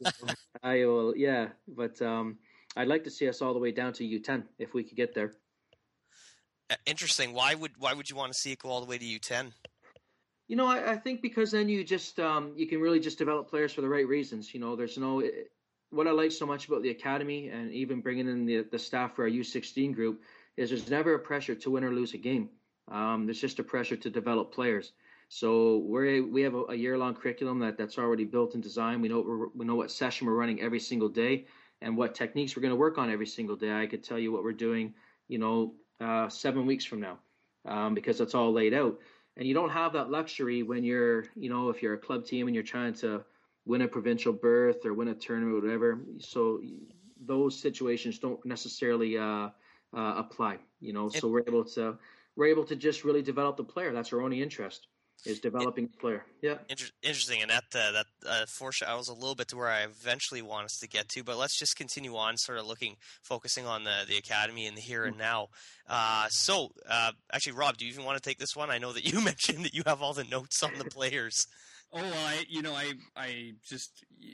I will, yeah. But um, I'd like to see us all the way down to U ten if we could get there. Interesting. Why would why would you want to see it go all the way to U ten? You know, I, I think because then you just um, you can really just develop players for the right reasons. You know, there's no what I like so much about the academy and even bringing in the the staff for our U sixteen group is there's never a pressure to win or lose a game. Um, there's just a pressure to develop players. So we're we have a, a year long curriculum that, that's already built and designed. We know we're, we know what session we're running every single day and what techniques we're going to work on every single day. I could tell you what we're doing, you know, uh, seven weeks from now, um, because it's all laid out. And you don't have that luxury when you're, you know, if you're a club team and you're trying to win a provincial berth or win a tournament or whatever. So those situations don't necessarily uh, uh, apply, you know. So we're able to we're able to just really develop the player. That's our only interest. Is developing the player. Yeah. Inter- interesting, and that uh, that uh, foreshadows a little bit to where I eventually want us to get to. But let's just continue on, sort of looking, focusing on the, the academy and the here and now. Uh, so, uh, actually, Rob, do you even want to take this one? I know that you mentioned that you have all the notes on the players. Oh, well, I you know I I just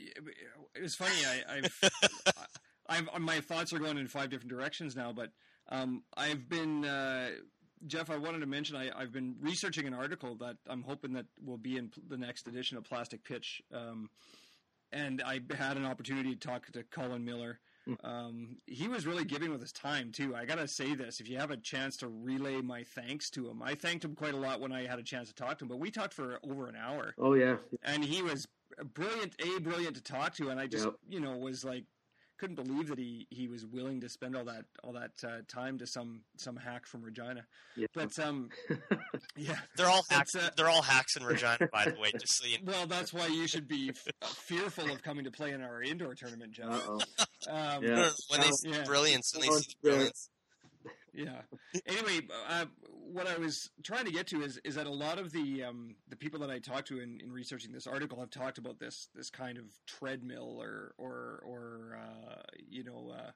it was funny. I, I've, I've my thoughts are going in five different directions now, but um, I've been. Uh, Jeff, I wanted to mention I, I've been researching an article that I'm hoping that will be in the next edition of Plastic Pitch, um, and I had an opportunity to talk to Colin Miller. Um, he was really giving with his time too. I gotta say this: if you have a chance to relay my thanks to him, I thanked him quite a lot when I had a chance to talk to him. But we talked for over an hour. Oh yeah, and he was brilliant, a brilliant to talk to, and I just yep. you know was like. Couldn't believe that he, he was willing to spend all that all that uh, time to some some hack from Regina. Yeah. But um, yeah, they're all hacks. Uh, they're all hacks in Regina, by the way. Just so you know. Well, that's why you should be f- fearful of coming to play in our indoor tournament, Jeff. Um, yeah. When they see yeah. brilliance, when they see brilliance. Yeah. Anyway, uh, what I was trying to get to is is that a lot of the um, the people that I talked to in, in researching this article have talked about this this kind of treadmill or or or uh, you know uh,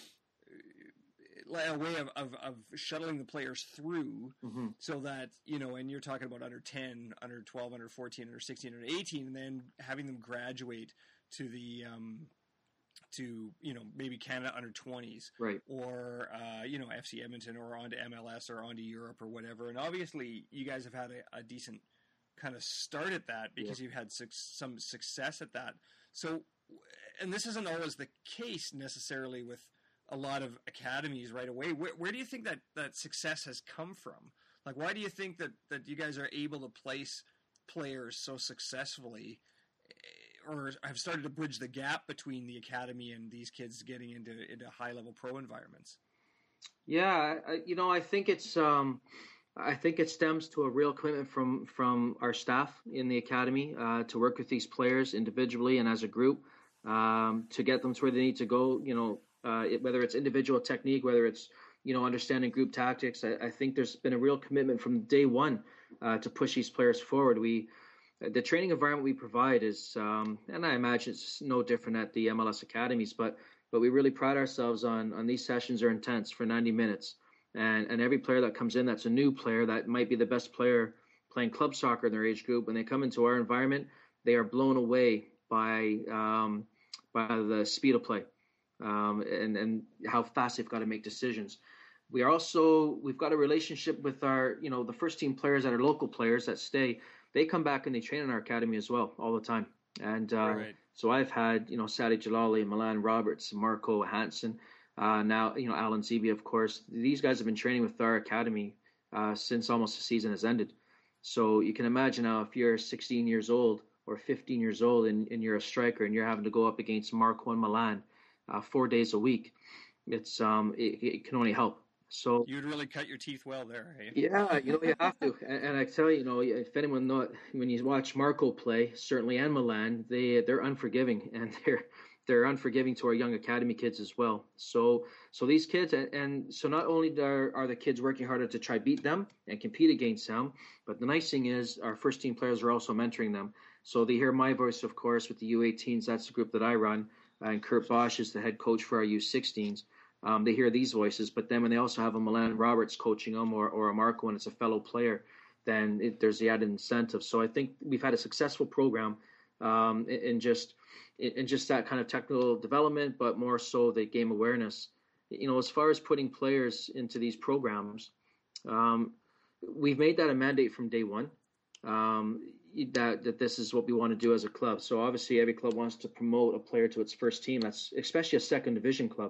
a way of, of, of shuttling the players through mm-hmm. so that you know, and you're talking about under ten, under twelve, under fourteen, under sixteen, under eighteen, and then having them graduate to the um, to, you know, maybe Canada under twenties, right? Or, uh, you know, F C Edmonton or onto M L S or onto Europe or whatever. And obviously you guys have had a, a decent kind of start at that because yeah. you've had su- some success at that. So, and this isn't always the case necessarily with a lot of academies right away. Where, where do you think that, that success has come from? Like, why do you think that, that you guys are able to place players so successfully, or have started to bridge the gap between the academy and these kids getting into into high level pro environments? Yeah, I, you know, I think it's um, I think it stems to a real commitment from from our staff in the academy uh, to work with these players individually and as a group um, to get them to where they need to go. You know, uh, it, whether it's individual technique, whether it's you know understanding group tactics. I, I think there's been a real commitment from day one uh, to push these players forward. We The training environment we provide is, um, and I imagine it's no different at the M L S academies, but but we really pride ourselves on on these sessions are intense for ninety minutes, and and every player that comes in that's a new player that might be the best player playing club soccer in their age group, when they come into our environment, they are blown away by um, by the speed of play um, and and how fast they've got to make decisions. We are also we've got a relationship with our you know the first team players that are local players that stay. They come back and they train in our academy as well all the time. And uh, right. so I've had, you know, Sadi Jalali, Milan Roberts, Marco Hansen, uh, now, you know, Alan Zeeby, of course. These guys have been training with our academy uh, since almost the season has ended. So you can imagine now if you're sixteen years old or fifteen years old and, and you're a striker and you're having to go up against Marco and Milan uh, four days a week, it's um, it, it can only help. So you'd really cut your teeth well there, hey? Yeah, you know, you have to. And, and I tell you, you know, if anyone know, when you watch Marco play, certainly, and Milan, they they're unforgiving, and they're they're unforgiving to our young academy kids as well. So so these kids, and, and so not only are, are the kids working harder to try beat them and compete against them, but the nice thing is our first team players are also mentoring them. So they hear my voice, of course, with the U eighteens. That's the group that I run, uh, and Kurt Bosch is the head coach for our U sixteens. Um, they hear these voices, but then when they also have a Milan Roberts coaching them or, or a Marco and it's a fellow player, then it, there's the added incentive. So I think we've had a successful program um, in, in just in just that kind of technical development, but more so the game awareness. You know, as far as putting players into these programs, um, we've made that a mandate from day one. Um, that that this is what we want to do as a club. So obviously, every club wants to promote a player to its first team. That's especially a second division club.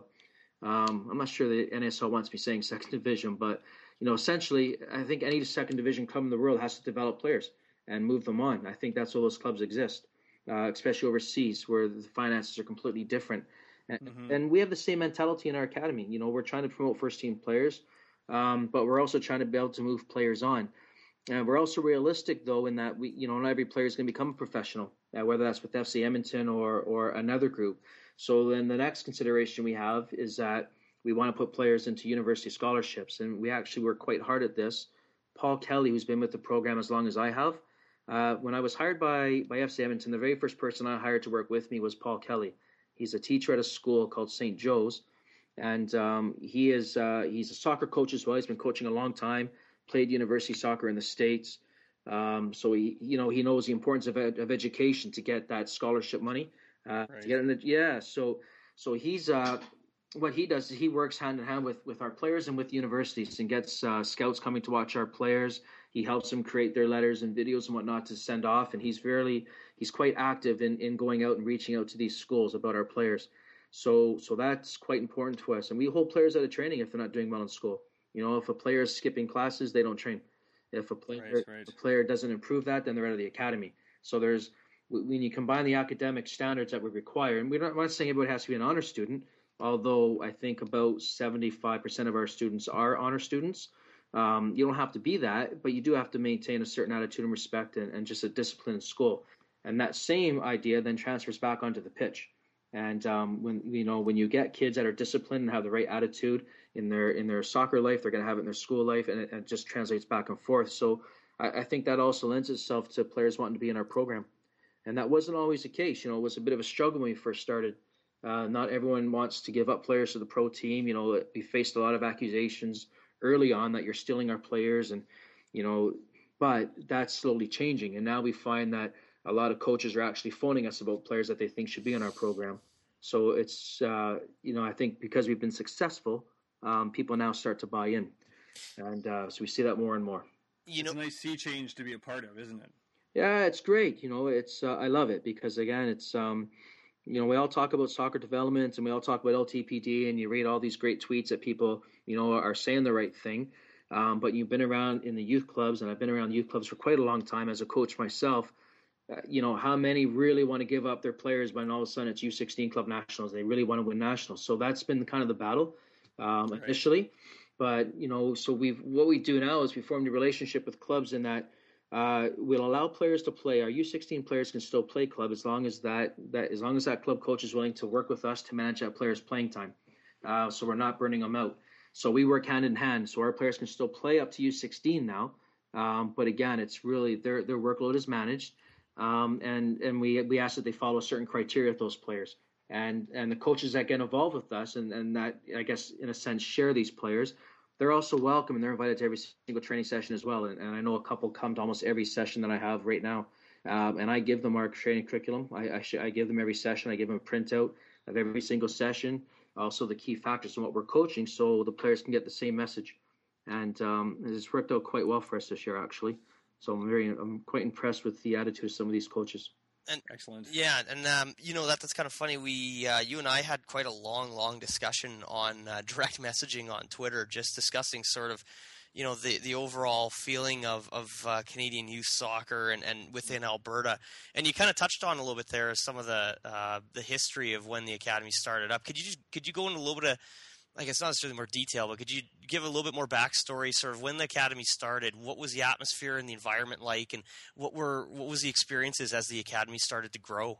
Um, I'm not sure the N S L wants me saying second division, but you know, essentially, I think any second division club in the world has to develop players and move them on. I think that's why those clubs exist, uh, especially overseas where the finances are completely different. And, mm-hmm. and we have the same mentality in our academy. You know, we're trying to promote first team players, um, but we're also trying to be able to move players on. And we're also realistic, though, in that we, you know, not every player is going to become a professional, uh, whether that's with F C Edmonton or or another group. So then the next consideration we have is that we want to put players into university scholarships, and we actually work quite hard at this. Paul Kelly, who's been with the program as long as I have, uh, when I was hired by by F C Edmonton, the very first person I hired to work with me was Paul Kelly. He's a teacher at a school called Saint Joe's, and um, he is uh, he's a soccer coach as well. He's been coaching a long time. Played university soccer in the States, um, so he, you know, he knows the importance of ed- of education to get that scholarship money. Uh, right. to get in the, yeah, so so he's uh, what he does is he works hand in hand with, with our players and with universities and gets uh, scouts coming to watch our players. He helps them create their letters and videos and whatnot to send off, and he's very he's quite active in, in going out and reaching out to these schools about our players. So so that's quite important to us, and we hold players out of training if they're not doing well in school. You know, if a player is skipping classes, they don't train. If a player right, right. a player doesn't improve that, then they're out of the academy. So there's when you combine the academic standards that we require, and we're not, we're not saying everybody has to be an honor student, although I think about seventy-five percent of our students are honor students. Um, you don't have to be that, but you do have to maintain a certain attitude and respect and, and just a discipline in school. And that same idea then transfers back onto the pitch. And um, when you know when you get kids that are disciplined and have the right attitude in their in their soccer life, they're going to have it in their school life, and it, it just translates back and forth. So I, I think that also lends itself to players wanting to be in our program, and that wasn't always the case. You know, it was a bit of a struggle when we first started. Uh, not everyone wants to give up players to the pro team. You know, we faced a lot of accusations early on that you're stealing our players, and you know, but that's slowly changing, and now we find that a lot of coaches are actually phoning us about players that they think should be in our program. So it's, uh, you know, I think because we've been successful, um, people now start to buy in. And uh, so we see that more and more. You know, it's a nice sea change to be a part of, isn't it? Yeah, it's great. You know, it's uh, I love it because, again, it's, um, you know, we all talk about soccer development and we all talk about L T P D, and you read all these great tweets that people, you know, are saying the right thing. Um, but you've been around in the youth clubs, and I've been around youth clubs for quite a long time as a coach myself. Uh, you know, how many really want to give up their players when all of a sudden it's U sixteen club nationals? They really want to win nationals. So that's been kind of the battle um, right. initially. But, you know, so we've what we do now is we formed a relationship with clubs in that uh, we'll allow players to play. Our U sixteen players can still play club as long as that, that as long as that club coach is willing to work with us to manage that player's playing time. Uh, so we're not burning them out. So we work hand in hand. So our players can still play up to U sixteen now. Um, but again, it's really their their workload is managed. Um, and, and we we ask that they follow certain criteria with those players. And and the coaches that get involved with us and, and that, I guess, in a sense, share these players, they're also welcome and they're invited to every single training session as well. And, and I know a couple come to almost every session that I have right now. Um, and I give them our training curriculum. I, I, sh- I give them every session. I give them a printout of every single session, also the key factors in what we're coaching so the players can get the same message. And um, it's worked out quite well for us this year, actually. So I'm very, I'm quite impressed with the attitude of some of these coaches. And, Excellent. Yeah, and um, you know that that's kind of funny. We, uh, you and I had quite a long, long discussion on uh, direct messaging on Twitter, just discussing sort of, you know, the, the overall feeling of of uh, Canadian youth soccer and, and within Alberta. And you kind of touched on a little bit there some of the uh, the history of when the academy started up. Could you just, could you go into a little bit of, I guess not necessarily more detail, but could you give a little bit more backstory, sort of when the academy started, what was the atmosphere and the environment like, and what were what was the experiences as the academy started to grow?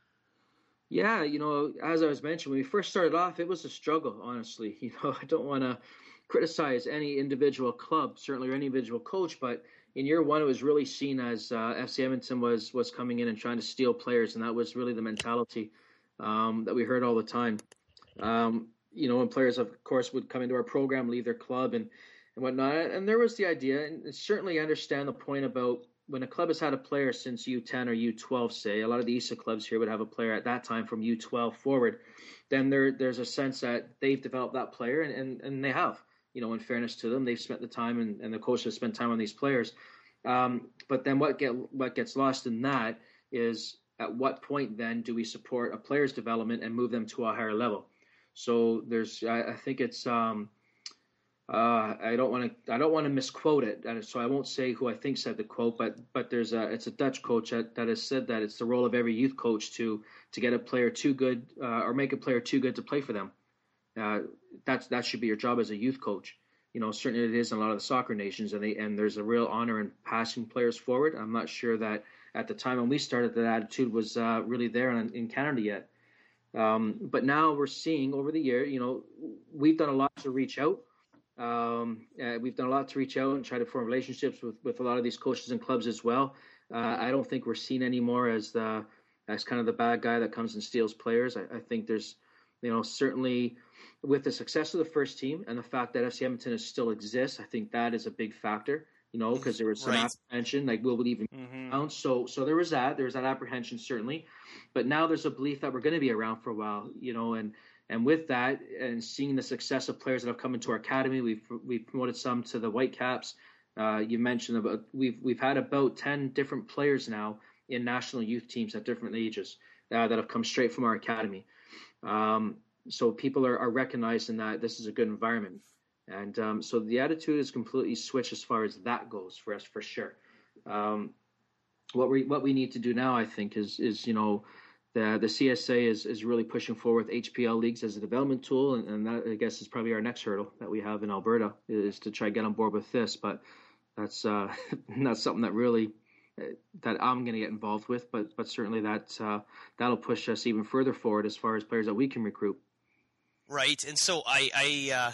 Yeah, you know, as I was mentioning, when we first started off, it was a struggle, honestly. You know, I don't want to criticize any individual club, certainly or any individual coach, but in year one, it was really seen as uh, F C Edmonton was was coming in and trying to steal players, and that was really the mentality um, that we heard all the time. Um, You know, when players, of course, would come into our program, leave their club, and and whatnot. And there was the idea, and certainly I understand the point about when a club has had a player since U ten or U twelve, say, a lot of the E S A clubs here would have a player at that time from U twelve forward, then there there's a sense that they've developed that player, and, and, and they have. You know, in fairness to them, they've spent the time, and, and the coach has spent time on these players. Um, but then what get what gets lost in that is at what point then do we support a player's development and move them to a higher level? So there's, I, I think it's, um, uh, I don't want to, I don't want to misquote it, so I won't say who I think said the quote, but but there's a, it's a Dutch coach that, that has said that it's the role of every youth coach to to get a player too good uh, or make a player too good to play for them. Uh, that's that should be your job as a youth coach. You know, certainly it is in a lot of the soccer nations, and they, and there's a real honor in passing players forward. I'm not sure that at the time when we started that attitude was uh, really there in, in Canada yet. Um, but now we're seeing over the year, you know, we've done a lot to reach out. Um, uh, we've done a lot to reach out and try to form relationships with, with a lot of these coaches and clubs as well. Uh, I don't think we're seen anymore as the as kind of the bad guy that comes and steals players. I, I think there's, you know, certainly with the success of the first team and the fact that F C Edmonton is still exists, I think that is a big factor. You know, because there was some right. apprehension, like will it even mm-hmm. bounce? So, so there was that. There was that apprehension certainly, but now there's a belief that we're going to be around for a while. You know, and and with that, and seeing the success of players that have come into our academy, we've we've promoted some to the Whitecaps. Uh, you mentioned about we've we've had about ten different players now in national youth teams at different ages uh, that have come straight from our academy. Um, so people are, are recognizing that this is a good environment. And um, so the attitude is completely switched as far as that goes for us, for sure. Um, what we what we need to do now, I think, is is you know the the C S A is, is really pushing forward with H P L leagues as a development tool, and, and that I guess is probably our next hurdle that we have in Alberta is to try to get on board with this. But that's uh, not something that really that I'm going to get involved with. But but certainly that uh, that'll push us even further forward as far as players that we can recruit. Right, and so I. I uh...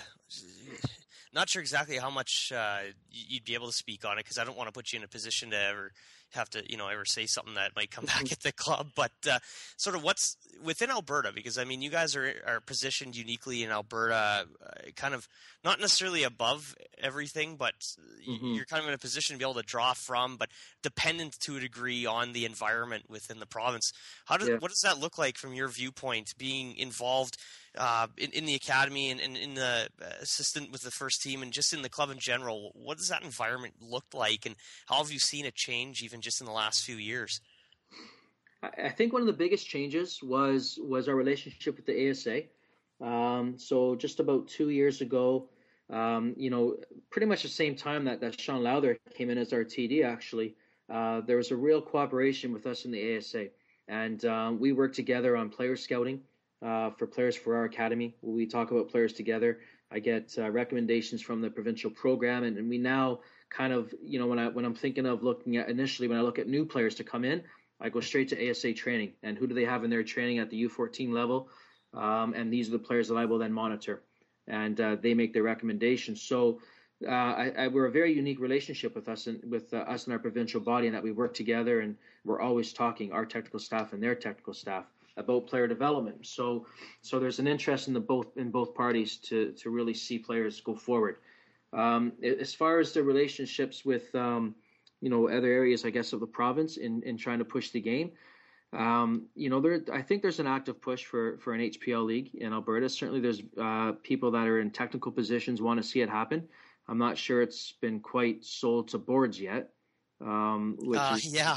Not sure exactly how much uh, you'd be able to speak on it because I don't want to put you in a position to ever have to, you know, ever say something that might come back at the club. But uh, sort of what's within Alberta, because I mean, you guys are are positioned uniquely in Alberta, uh, kind of not necessarily above everything, but mm-hmm. you're kind of in a position to be able to draw from, but dependent to a degree on the environment within the province. How does yeah. what does that look like from your viewpoint, being involved Uh, in, in the academy and, and in the assistant with the first team and just in the club in general? What does that environment look like, and how have you seen it change even just in the last few years? I think one of the biggest changes was was our relationship with the A S A. Um, so just about two years ago, um, you know, pretty much the same time that, that Sean Lowther came in as our T D, actually, uh, there was a real cooperation with us in the A S A. And um, we worked together on player scouting. Uh, for players for our academy. We talk about players together. I get uh, recommendations from the provincial program, and, and we now kind of, you know, when I when I'm thinking of looking at initially when I look at new players to come in, I go straight to A S A training and who do they have in their training at the U fourteen level, um, and these are the players that I will then monitor, and uh, they make their recommendations. So uh, I, I, we're a very unique relationship with us and with uh, us and our provincial body, in that we work together and we're always talking, our technical staff and their technical staff, about player development. So so there's an interest in the both in both parties to to really see players go forward. Um, as far as the relationships with um, you know other areas, I guess, of the province in, in trying to push the game, um, you know there I think there's an active push for, for an H P L league in Alberta. Certainly there's uh, people that are in technical positions want to see it happen. I'm not sure it's been quite sold to boards yet. Um, which uh, is, yeah,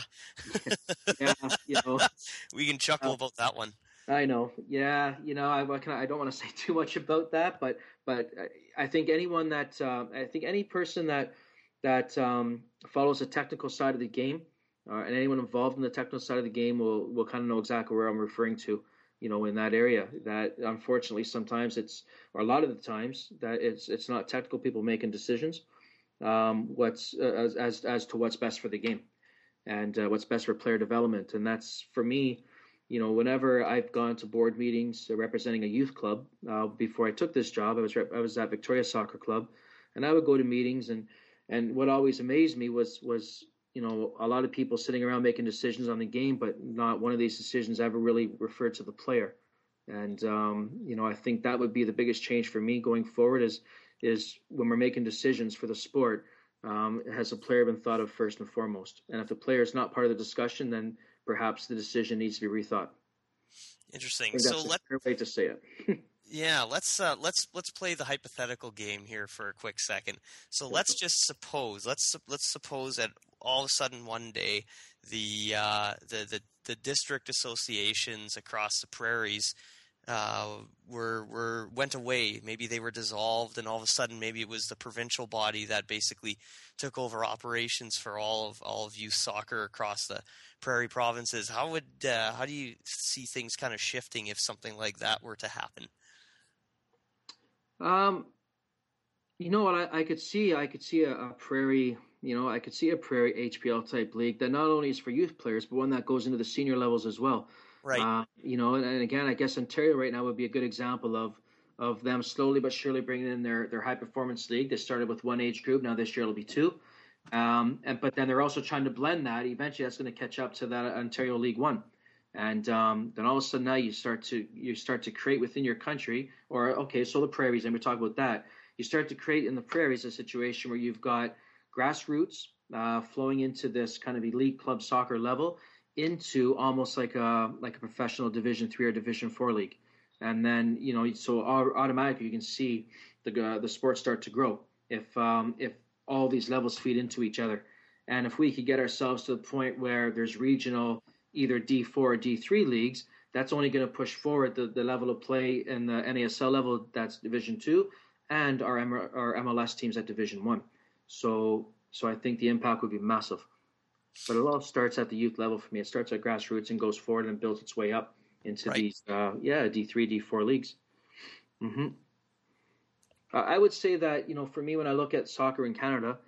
yeah, you know, we can chuckle uh, about that one. I know, yeah, you know, I, I don't want to say too much about that, but but I think anyone that uh, I think any person that that um, follows the technical side of the game, uh, and anyone involved in the technical side of the game will will kind of know exactly where I'm referring to. You know, in that area, that unfortunately sometimes it's, or a lot of the times, that it's it's not technical people making decisions. Um, what's uh, as, as as to what's best for the game, and uh, what's best for player development, and that's for me. You know, whenever I've gone to board meetings representing a youth club, uh, before I took this job, I was rep- I was at Victoria Soccer Club, and I would go to meetings, and and what always amazed me was was you know a lot of people sitting around making decisions on the game, but not one of these decisions ever really referred to the player, and um, you know I think that would be the biggest change for me going forward is. is when we're making decisions for the sport, um, has the player been thought of first and foremost? And if the player is not part of the discussion, then perhaps the decision needs to be rethought. Interesting. I think that's So a let fair way to say it. yeah, let's uh, let's let's play the hypothetical game here for a quick second. So let's just suppose let's let's suppose that all of a sudden one day the uh, the, the the district associations across the prairies uh, were were went away. Maybe they were dissolved, and all of a sudden maybe it was the provincial body that basically took over operations for all of all of youth soccer across the prairie provinces. How would uh, how do you see things kind of shifting if something like that were to happen? Um, you know what? I, I could see, I could see a, a prairie, you know, I could see a prairie H P L type league that not only is for youth players, but one that goes into the senior levels as well. Right. Uh, you know, and, and again, I guess Ontario right now would be a good example of of them slowly but surely bringing in their their high performance league. They started with one age group. Now this year it'll be two. Um, and but then they're also trying to blend that. Eventually, that's going to catch up to that Ontario League One. And um, then all of a sudden now you start to you start to create within your country, or okay, so the prairies, and we talk about that. You start to create in the prairies a situation where you've got grassroots uh, flowing into this kind of elite club soccer level, into almost like a like a professional Division Three or Division Four league, and then you know so automatically you can see the uh, the sport start to grow if um, if all these levels feed into each other, and if we could get ourselves to the point where there's regional either D four or D three leagues, that's only going to push forward the, the level of play in the N A S L level, that's Division two, and our, M- our M L S teams at Division one. So so I think the impact would be massive. But it all starts at the youth level for me. It starts at grassroots and goes forward and builds its way up into right. these, uh, yeah, D three, D four leagues. Mm-hmm. Uh, I would say that, you know, for me, when I look at soccer in Canada,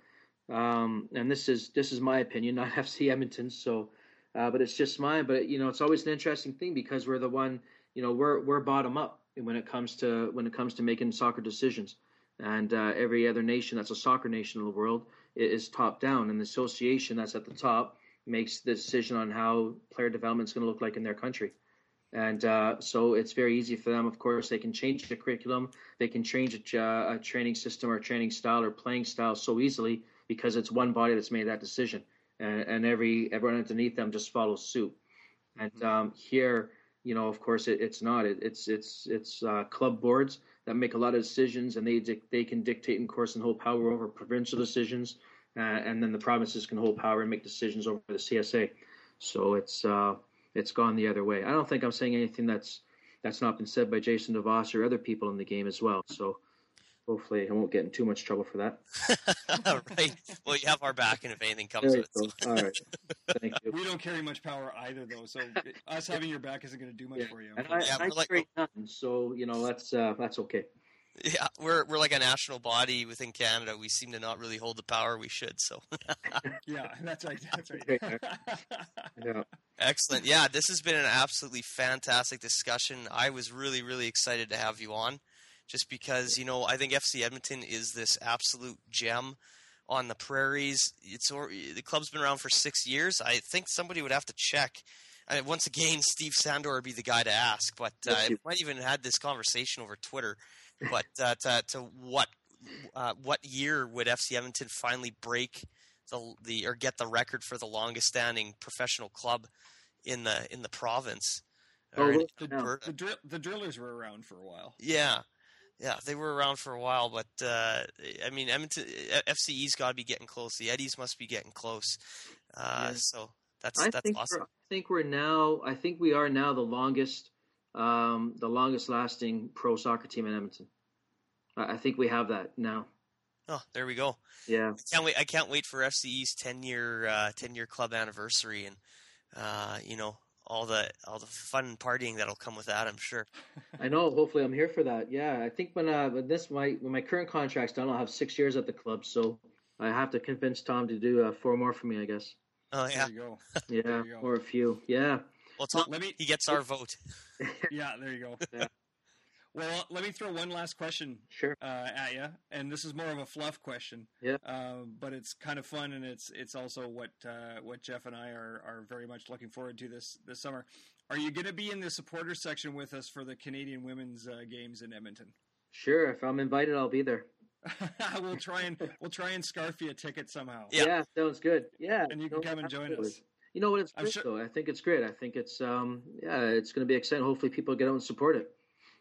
um, and this is this is my opinion, not F C Edmonton's, so... Uh, but it's just mine. But you know, it's always an interesting thing because we're the one, you know, we're we're bottom up when it comes to when it comes to making soccer decisions, and uh, every other nation that's a soccer nation in the world is top down, and the association that's at the top makes the decision on how player development is going to look like in their country. And uh, so it's very easy for them. Of course, they can change the curriculum, they can change a, uh, a training system or training style or playing style so easily because it's one body that's made that decision. And, and every everyone underneath them just follows suit. And um, here, you know, of course, it, it's not. It, it's it's it's uh, club boards that make a lot of decisions, and they they can dictate, of course, and hold power over provincial decisions, uh, and then the provinces can hold power and make decisions over the C S A. So it's uh, it's gone the other way. I don't think I'm saying anything that's that's not been said by Jason DeVos or other people in the game as well. So. Hopefully, I won't get in too much trouble for that. Right. Well, you have our back, and if anything comes There of it. you go. All right. Thank you. We don't carry much power either, though. So us having your back isn't going to do much Yeah. for you. And I, Yeah, I we're like- carry none, so you know that's uh, that's okay. Yeah, we're we're like a national body within Canada. We seem to not really hold the power we should. So Yeah, that's right. That's right. Yeah. excellent. Yeah, this has been an absolutely fantastic discussion. I was really really excited to have you on. Just because, you know, I think F C Edmonton is this absolute gem on the prairies. It's the club's been around for six years. I think somebody would have to check. I, once again, Steve Sandor would be the guy to ask. But uh, I might even had this conversation over Twitter. But uh, to, to what uh, what year would F C Edmonton finally break the the or get the record for the longest standing professional club in the in the province? Oh, Or in look, now. Alberta? the, drill, the drillers were around for a while. Yeah. Yeah, they were around for a while, but uh, I mean, Edmonton F C E's got to be getting close. The Eddies must be getting close. Uh, Yeah. So that's I that's think awesome. we're, I think we're now. I think we are now the longest, um, the longest lasting pro soccer team in Edmonton. I, I think we have that now. Oh, there we go. Yeah. I can't wait. I can't wait for F C E's ten year uh, ten year club anniversary, and uh, you know all the all the fun partying that'll come with that. I'm sure. I know. Hopefully, I'm here for that. Yeah, I think when uh, when this my when my current contract's done, I'll have six years at the club. So I have to convince Tom to do uh, four more for me, I guess. Oh yeah. There you go. Yeah, There you go. or a few. Yeah. Well, Tom, Let me- he gets our vote. Yeah, there you go. Yeah. Well, let me throw one last question Sure. uh, at you, and this is more of a fluff question. Yeah. Um, but it's kind of fun, and it's it's also what uh, what Jeff and I are, are very much looking forward to this this summer. Are you going to be in the supporter section with us for the Canadian women's uh, games in Edmonton? Sure. If I'm invited, I'll be there. we'll try and we'll try and scarf you a ticket somehow. Yeah, yeah sounds good. Yeah, and you can no, come and join absolutely. us. You know what? It's I'm great, sure- though. I think it's great. I think it's um yeah, it's going to be exciting. Hopefully, people get out and support it.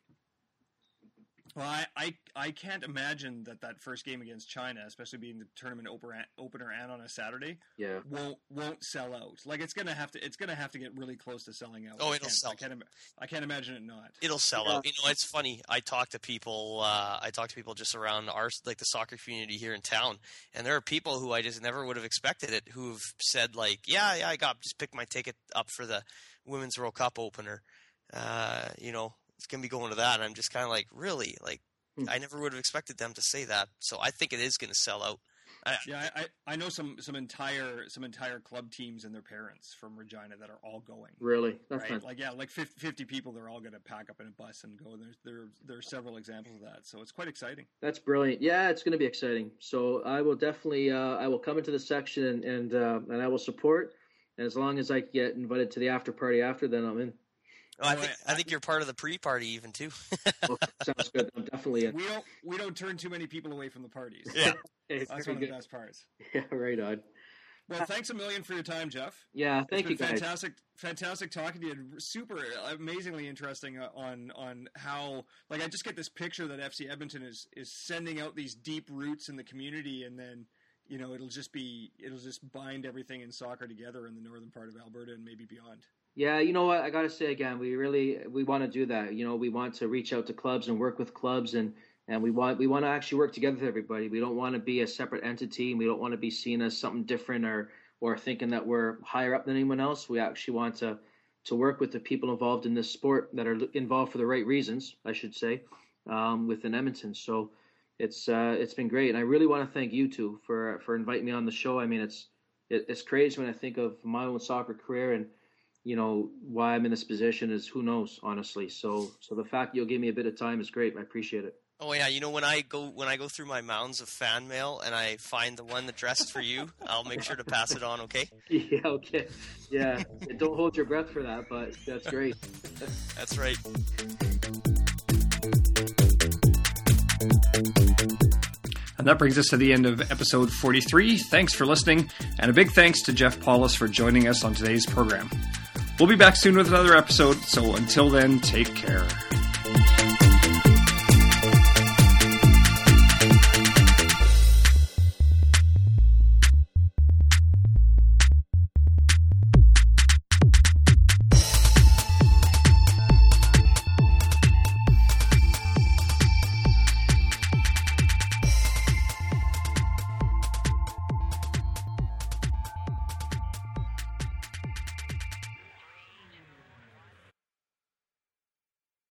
Well, I, I, I can't imagine that that first game against China, especially being the tournament opener, opener and on a Saturday, Yeah, won't won't sell out. Like it's gonna have to it's gonna have to get really close to selling out. Oh, I it'll can't- sell. I can't, im- I can't imagine it not. it'll sell Yeah. out. You know, it's funny. I talk to people. Uh, I talk to people just around our like the soccer community here in town, and there are people who I just never would have expected it who've said like, "Yeah, yeah, I got just picked my ticket up for the Women's World Cup opener. Uh, you know, it's gonna be going to that." And I'm just kind of like, really, like. I never would have expected them to say that, so I think it is going to sell out. I, Yeah, I, I I know some some entire some entire club teams and their parents from Regina that are all going. really. That's Right, fantastic. like yeah, like fifty, fifty people. They're all going to pack up in a bus and go. There's there there are several examples of that, so it's quite exciting. That's brilliant. Yeah, it's going to be exciting. So I will definitely, uh, I will come into the section and and, uh, and I will support. And as long as I get invited to the after party after, then I'm in. oh, I Oh, think I- I think you're part of the pre-party even too. Oh, sounds good. I'm definitely in. We don't we don't turn too many people away from the parties. Yeah. Hey, That's very one of the good. best parts. Yeah, right on. Well, thanks a million for your time, Jeff. Yeah, thank it's you been guys. fantastic, fantastic talking to you. Super, amazingly interesting uh, on on how like I just get this picture that F C Edmonton is is sending out these deep roots in the community, and then you know it'll just be it'll just bind everything in soccer together in the northern part of Alberta and maybe beyond. Yeah, you know what? I got to say again, we really we want to do that. You know, we want to reach out to clubs and work with clubs, and and we want we want to actually work together with everybody. We don't want to be a separate entity, and we don't want to be seen as something different or or thinking that we're higher up than anyone else. We actually want to to work with the people involved in this sport that are involved for the right reasons, I should say, um, within Edmonton. So it's uh, it's been great, and I really want to thank you two for for inviting me on the show. I mean, it's it, it's crazy when I think of my own soccer career and. You know, why I'm in this position is who knows, honestly. So so the fact you'll give me a bit of time is great. I appreciate it. Oh yeah, you know when I go when I go through my mounds of fan mail and I find the one addressed for you, I'll make sure to pass it on. Okay. Yeah, okay. Yeah, don't hold your breath for that, but that's great. That's right. And that brings us to the end of episode forty-three. Thanks for listening, and a big thanks to Jeff Paulus for joining us on today's program. We'll be back soon with another episode, so until then, take care.